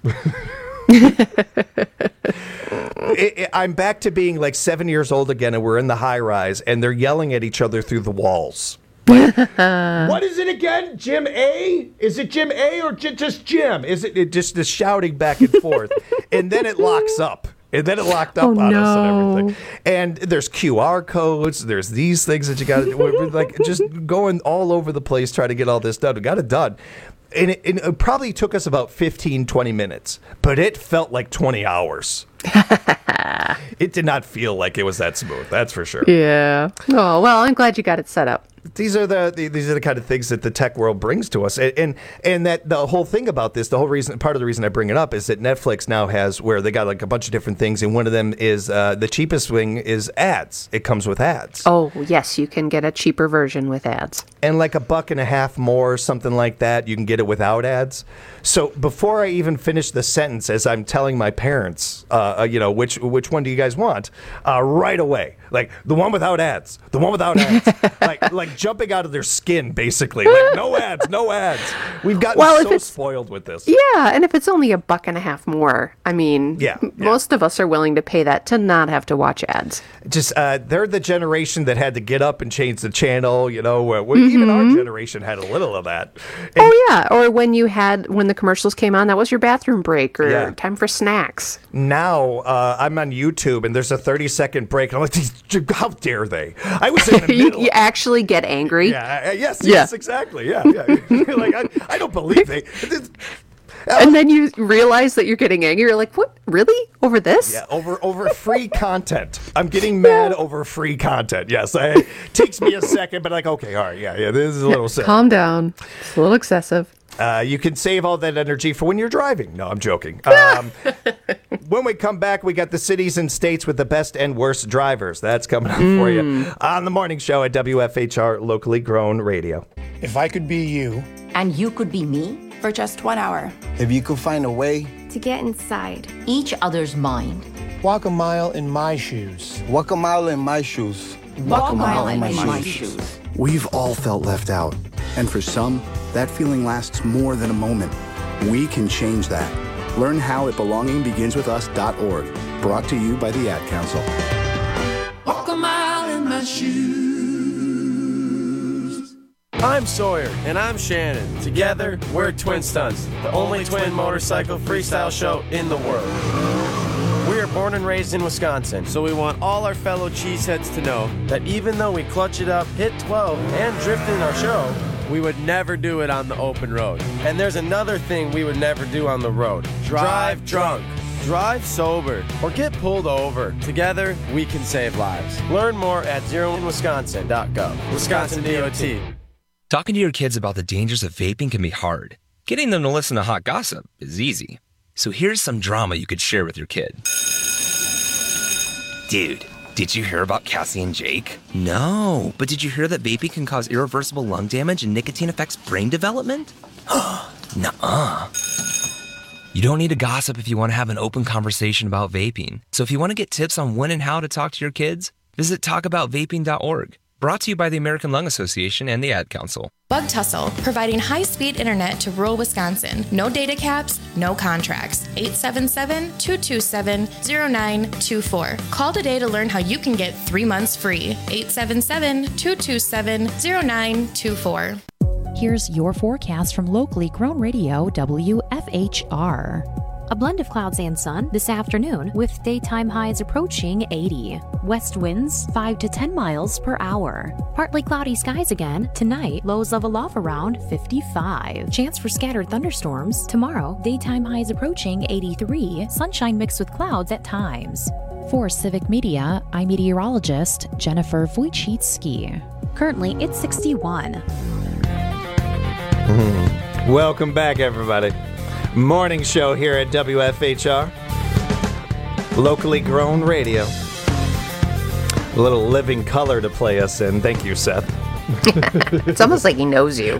I'm back to being like 7 years old again, and we're in the high rise, and they're yelling at each other through the walls. What is it again? Jim A? Is it Jim A or just Jim? Is it just the shouting back and forth? And then it locks up. And then it locked up on us and everything. And there's QR codes. There's these things that you got to do. We're like just going all over the place trying to get all this done. We got it done. And it probably took us about 15, 20 minutes. But it felt like 20 hours. It did not feel like it was that smooth. That's for sure. Yeah. Oh, well, I'm glad you got it set up. These are the kind of things that the tech world brings to us, and that the whole thing about this, part of the reason I bring it up is that Netflix now has where they got like a bunch of different things, and one of them is the cheapest thing is ads. It comes with ads. Oh yes, you can get a cheaper version with ads, and like $1.50 more, something like that. You can get it without ads. So before I even finish the sentence, as I'm telling my parents, which one do you guys want? Right away, like the one without ads, the one without ads, like jumping out of their skin, basically. Like, no ads. We've gotten spoiled with this. Yeah, and if it's only $1.50 more, I mean, most of us are willing to pay that to not have to watch ads. Just they're the generation that had to get up and change the channel. Even our generation had a little of that. And or when the commercials came on, that was your bathroom break or time for snacks. Now I'm on YouTube and there's a 30-second break, and I'm like, how dare they? I was in the middle. You actually get angry. Yes, exactly. Yeah. Like I don't believe they. And then you realize that you're getting angry. You're like, what? Really? Over this? Yeah, over free content. I'm getting mad over free content. Yes, it takes me a second, but like, okay, all right, this is a little silly. Calm down. It's a little excessive. You can save all that energy for when you're driving. No, I'm joking. When we come back, we got the cities and states with the best and worst drivers. That's coming up for you on the morning show at WFHR, locally grown radio. If I could be you. And you could be me. For just 1 hour. If you could find a way. To get inside. Each other's mind. Walk a mile in my shoes. Walk a mile in my shoes. Walk a mile in my shoes. We've all felt left out. And for some, that feeling lasts more than a moment. We can change that. Learn how at belongingbeginswithus.org. Brought to you by the Ad Council. Walk a mile in my shoes. I'm Sawyer. And I'm Shannon. Together, we're Twin Stunts, the only twin motorcycle freestyle show in the world. We are born and raised in Wisconsin, so we want all our fellow cheeseheads to know that even though we clutch it up, hit 12, and drift in our show, we would never do it on the open road. And there's another thing we would never do on the road. Drive drunk. Drive sober. Or get pulled over. Together, we can save lives. Learn more at zeroinwisconsin.gov. Wisconsin DOT. Talking to your kids about the dangers of vaping can be hard. Getting them to listen to hot gossip is easy. So here's some drama you could share with your kid. Dude, did you hear about Cassie and Jake? No, but did you hear that vaping can cause irreversible lung damage and nicotine affects brain development? Nuh-uh. You don't need to gossip if you want to have an open conversation about vaping. So if you want to get tips on when and how to talk to your kids, visit talkaboutvaping.org. Brought to you by the American Lung Association and the Ad Council. Bug Tussle, providing high-speed internet to rural Wisconsin. No data caps, no contracts. 877-227-0924. Call today to learn how you can get 3 months free. 877-227-0924. Here's your forecast from locally grown radio WFHR. A blend of clouds and sun this afternoon with daytime highs approaching 80. West winds 5 to 10 miles per hour. Partly cloudy skies again. Tonight, lows level off around 55. Chance for scattered thunderstorms. Tomorrow, daytime highs approaching 83. Sunshine mixed with clouds at times. For Civic Media, I'm meteorologist Jennifer Wojcicki. Currently, it's 61. Welcome back, everybody. Morning show here at WFHR. Locally grown radio. A little living color to play us in. Thank you, Seth. It's almost like he knows you.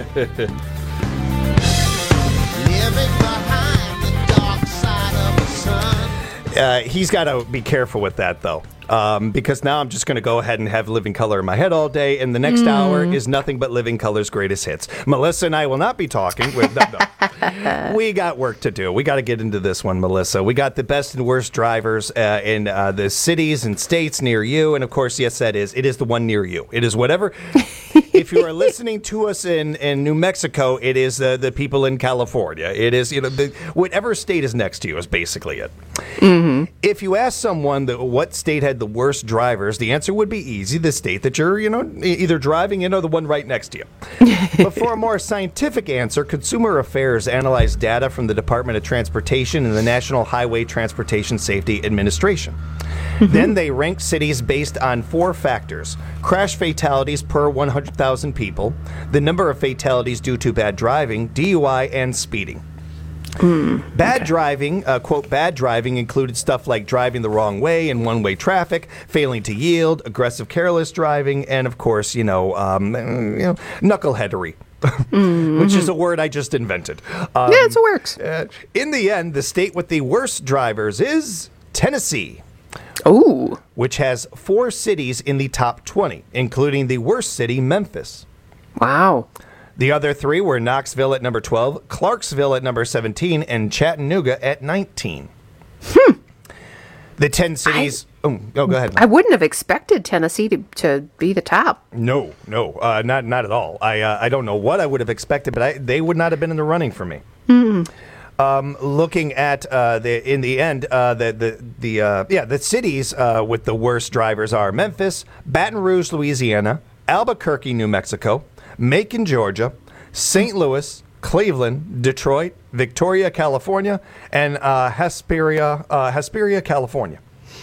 He's got to be careful with that, though. Because now I'm just going to go ahead and have Living Color in my head all day, and the next hour is nothing but Living Color's greatest hits. Melissa and I will not be talking. No. We got work to do. We got to get into this one, Melissa. We got the best and worst drivers in the cities and states near you, and of course, yes, that is. It is the one near you. It is whatever. If you are listening to us in New Mexico, it is the people in California. It is whatever state is next to you is basically it. Mm-hmm. If you ask someone what state had the worst drivers, the answer would be easy: the state that you're either driving in or the one right next to you. But for a more scientific answer, Consumer Affairs analyzed data from the Department of Transportation and the National Highway Transportation Safety Administration. Mm-hmm. Then they ranked cities based on 4 factors: crash fatalities per 100,000 people, the number of fatalities due to bad driving, DUI, and speeding. Bad driving, quote, bad driving included stuff like driving the wrong way in one-way traffic, failing to yield, aggressive, careless driving, and of course, knuckleheadery. Which is a word I just invented. It works. In the end, the state with the worst drivers is Tennessee. Ooh. Which has 4 cities in the top 20, including the worst city, Memphis. Wow. The other 3 were Knoxville at number 12, Clarksville at number 17, and Chattanooga at 19. The 10 cities... go ahead. I wouldn't have expected Tennessee to be the top. No, not at all. I don't know what I would have expected, but they would not have been in the running for me. Looking at the cities with the worst drivers are Memphis, Baton Rouge, Louisiana, Albuquerque, New Mexico, Macon, Georgia, St. Louis, Cleveland, Detroit, Victoria, California, and Hesperia, California.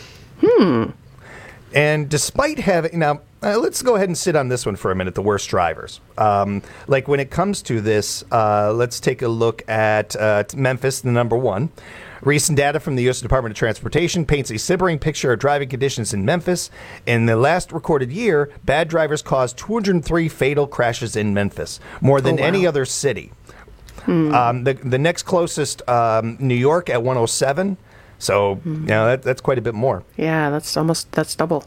And despite having... Now, let's go ahead and sit on this one for a minute, the worst drivers. Like when it comes to this, let's take a look at Memphis, the number 1. Recent data from the U.S. Department of Transportation paints a sobering picture of driving conditions in Memphis. In the last recorded year, bad drivers caused 203 fatal crashes in Memphis, more than any other city. The next closest, New York at 107. So, that's quite a bit more. Yeah, that's double.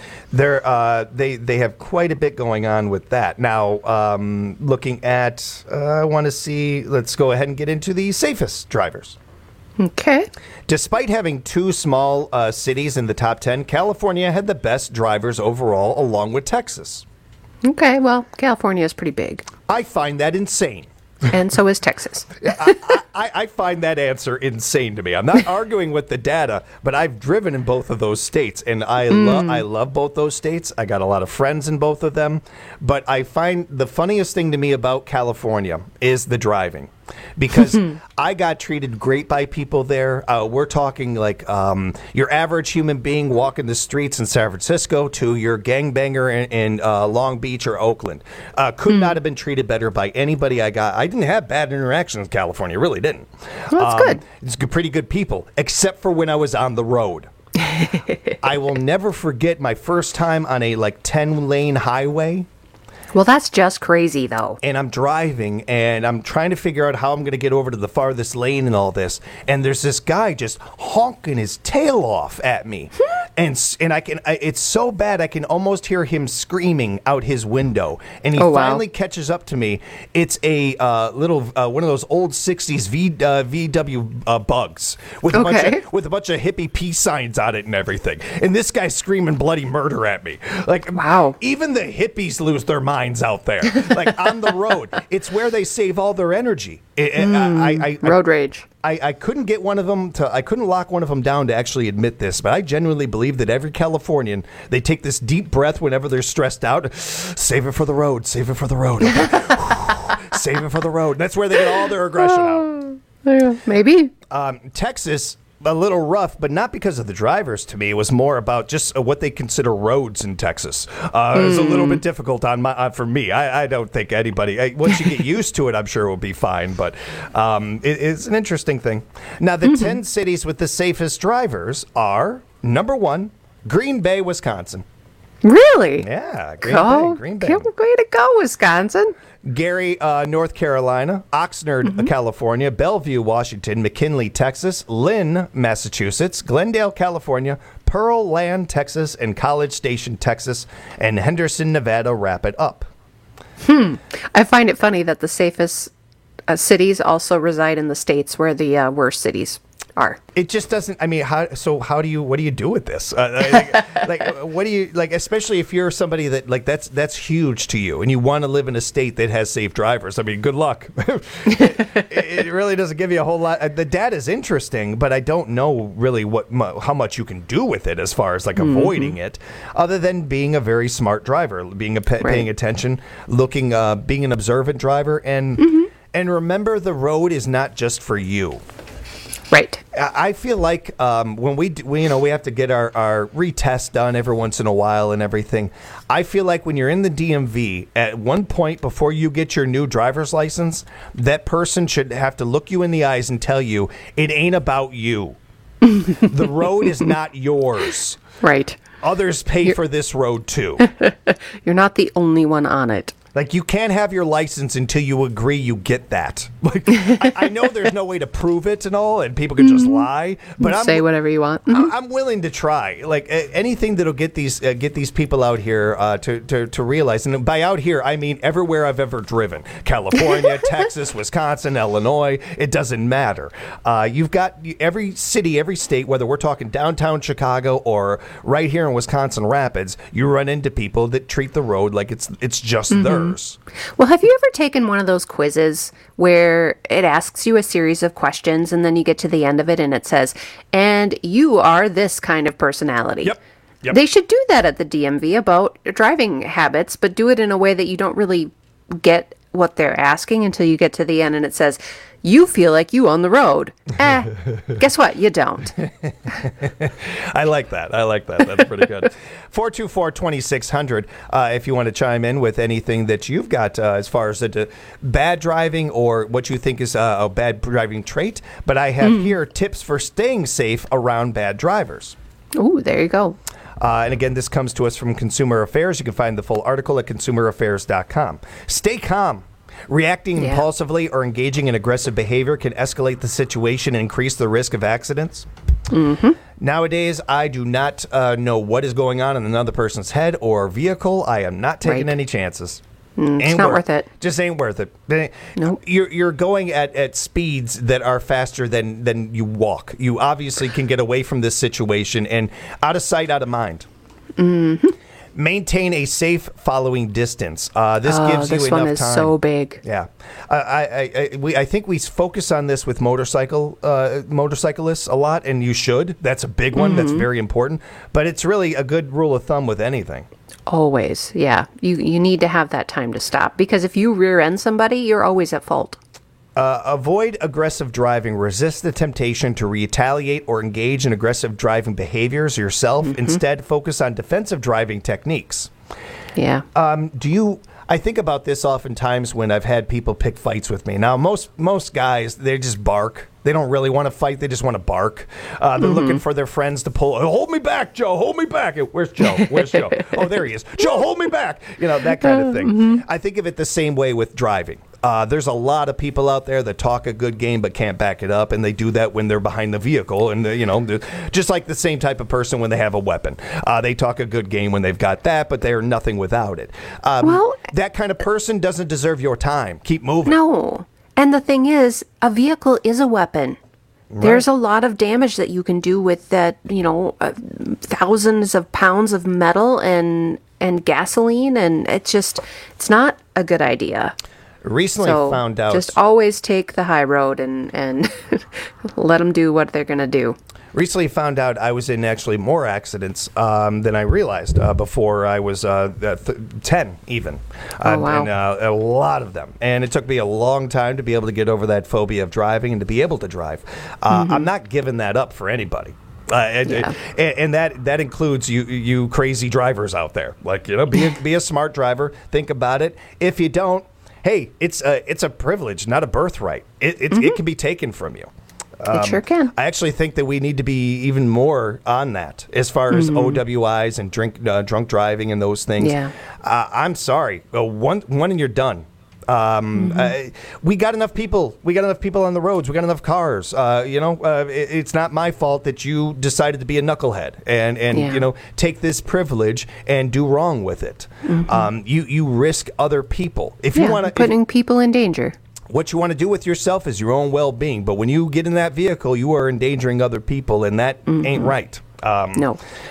They have quite a bit going on with that. Now, looking at, I want to see, let's go ahead and get into the safest drivers. Okay. Despite having 2 small cities in the top 10, California had the best drivers overall, along with Texas. Okay, well, California is pretty big. I find that insane. And so is Texas. I find that answer insane to me. I'm not arguing with the data, but I've driven in both of those states, and I love both those states. I got a lot of friends in both of them. But I find the funniest thing to me about California is the driving. Because I got treated great by people there. We're talking like your average human being walking the streets in San Francisco to your gangbanger in Long Beach or Oakland. Could not have been treated better by anybody I got. I didn't have bad interactions in California, really didn't. Well, that's good. It's pretty good people, except for when I was on the road. I will never forget my first time on a 10-lane highway. Well, that's just crazy, though. And I'm driving, and I'm trying to figure out how I'm going to get over to the farthest lane and all this. And there's this guy just honking his tail off at me. And it's so bad I can almost hear him screaming out his window. And he finally catches up to me. It's a little one of those old 60s VW bugs with a bunch of hippie peace signs on it and everything. And this guy's screaming bloody murder at me. Wow. Even the hippies lose their minds out there. On the road. It's where they save all their energy. Road rage. I couldn't get one of them I couldn't lock one of them down to actually admit this, but I genuinely believe that every Californian, they take this deep breath whenever they're stressed out. Save it for the road. Save it for the road. Save it for the road. That's where they get all their aggression out. Yeah, maybe. Texas a little rough, but not because of the drivers. To me, it was more about just what they consider roads in Texas. It's a little bit difficult for me. I don't think anybody. Once you get used to it, I'm sure it will be fine. But it's an interesting thing. Now, the 10 cities with the safest drivers are number 1, Green Bay, Wisconsin. Really? Yeah, Green Bay. Way to go, Wisconsin. Gary, North Carolina, Oxnard, California, Bellevue, Washington, McKinley, Texas, Lynn, Massachusetts, Glendale, California, Pearl Land, Texas, and College Station, Texas, and Henderson, Nevada wrap it up. I find it funny that the safest cities also reside in the states where the worst cities are. It just doesn't. I mean, what do you do with this? What do you like? Especially if you're somebody that that's huge to you, and you want to live in a state that has safe drivers. I mean, good luck. It really doesn't give you a whole lot. The data is interesting, but I don't know really how much you can do with it as far as avoiding it, other than being a very smart driver, paying attention, being an observant driver, and remember the road is not just for you. Right. I feel like when we have to get our retest done every once in a while and everything. I feel like when you're in the DMV, at one point before you get your new driver's license, that person should have to look you in the eyes and tell you it ain't about you. The road is not yours. Right. Others pay for this road too. You're not the only one on it. Like, you can't have your license until you agree you get that. Like, I know there's no way to prove it and all, and people can just lie. But say whatever you want. I'm willing to try. Like, anything that'll get these people out here to realize. And by out here, I mean everywhere I've ever driven. California, Texas, Wisconsin, Illinois. It doesn't matter. You've got every city, every state, whether we're talking downtown Chicago or right here in Wisconsin Rapids, you run into people that treat the road like it's just theirs. Well, have you ever taken one of those quizzes where it asks you a series of questions and then you get to the end of it and it says, and you are this kind of personality? Yep. They should do that at the DMV about driving habits, but do it in a way that you don't really get what they're asking until you get to the end and it says, you feel like you own the road. Guess what? You don't. I like that. That's pretty good. 424-2600 if you want to chime in with anything that you've got as far as bad driving or what you think is a bad driving trait. But I have here tips for staying safe around bad drivers. Ooh, there you go. And again, this comes to us from Consumer Affairs. You can find the full article at consumeraffairs.com. Stay calm. Reacting impulsively or engaging in aggressive behavior can escalate the situation and increase the risk of accidents. Nowadays, I do not know what is going on in another person's head or vehicle. I am not taking any chances. It's not worth it. Just ain't worth it. Nope. You're going at speeds that are faster than you walk. You obviously can get away from this situation and out of sight, out of mind. Maintain a safe following distance. This gives you enough time. This one is so big. Yeah, I think we focus on this with motorcyclists a lot, and you should. That's a big one. That's very important. But it's really a good rule of thumb with anything. Always, yeah. You need to have that time to stop because if you rear end somebody, you're always at fault. Avoid aggressive driving. Resist the temptation to retaliate or engage in aggressive driving behaviors yourself. Instead, focus on defensive driving techniques. Yeah. I think about this oftentimes when I've had people pick fights with me. Now, most guys, they just bark. They don't really want to fight. They just want to bark. They're looking for their friends to pull. Hold me back, Joe. Hold me back. Where's Joe? Where's Joe? Oh, there he is. Joe, hold me back. That kind of thing. I think of it the same way with driving. There's a lot of people out there that talk a good game but can't back it up, and they do that when they're behind the vehicle. And, just like the same type of person when they have a weapon. They talk a good game when they've got that, but they're nothing without it. That kind of person doesn't deserve your time. Keep moving. No. And the thing is, a vehicle is a weapon. Right. There's a lot of damage that you can do with that, thousands of pounds of metal and gasoline, and it's not a good idea. Recently found out. Just always take the high road and let them do what they're going to do. Recently found out I was in actually more accidents than I realized before I was 10 even. Oh, wow. And a lot of them. And it took me a long time to be able to get over that phobia of driving and to be able to drive. I'm not giving that up for anybody. And that includes you crazy drivers out there. Like, be a smart driver. Think about it. If you don't, hey, it's a privilege, not a birthright. It can be taken from you. It sure can. I actually think that we need to be even more on that as far as OWIs and drunk driving and those things. Yeah. I'm sorry. One and you're done. We got enough people. We got enough people on the roads. We got enough cars. It's not my fault that you decided to be a knucklehead and take this privilege and do wrong with it. You risk other people. If you want to putting people in danger. What you want to do with yourself is your own well-being. But when you get in that vehicle, you are endangering other people, and that ain't right. No.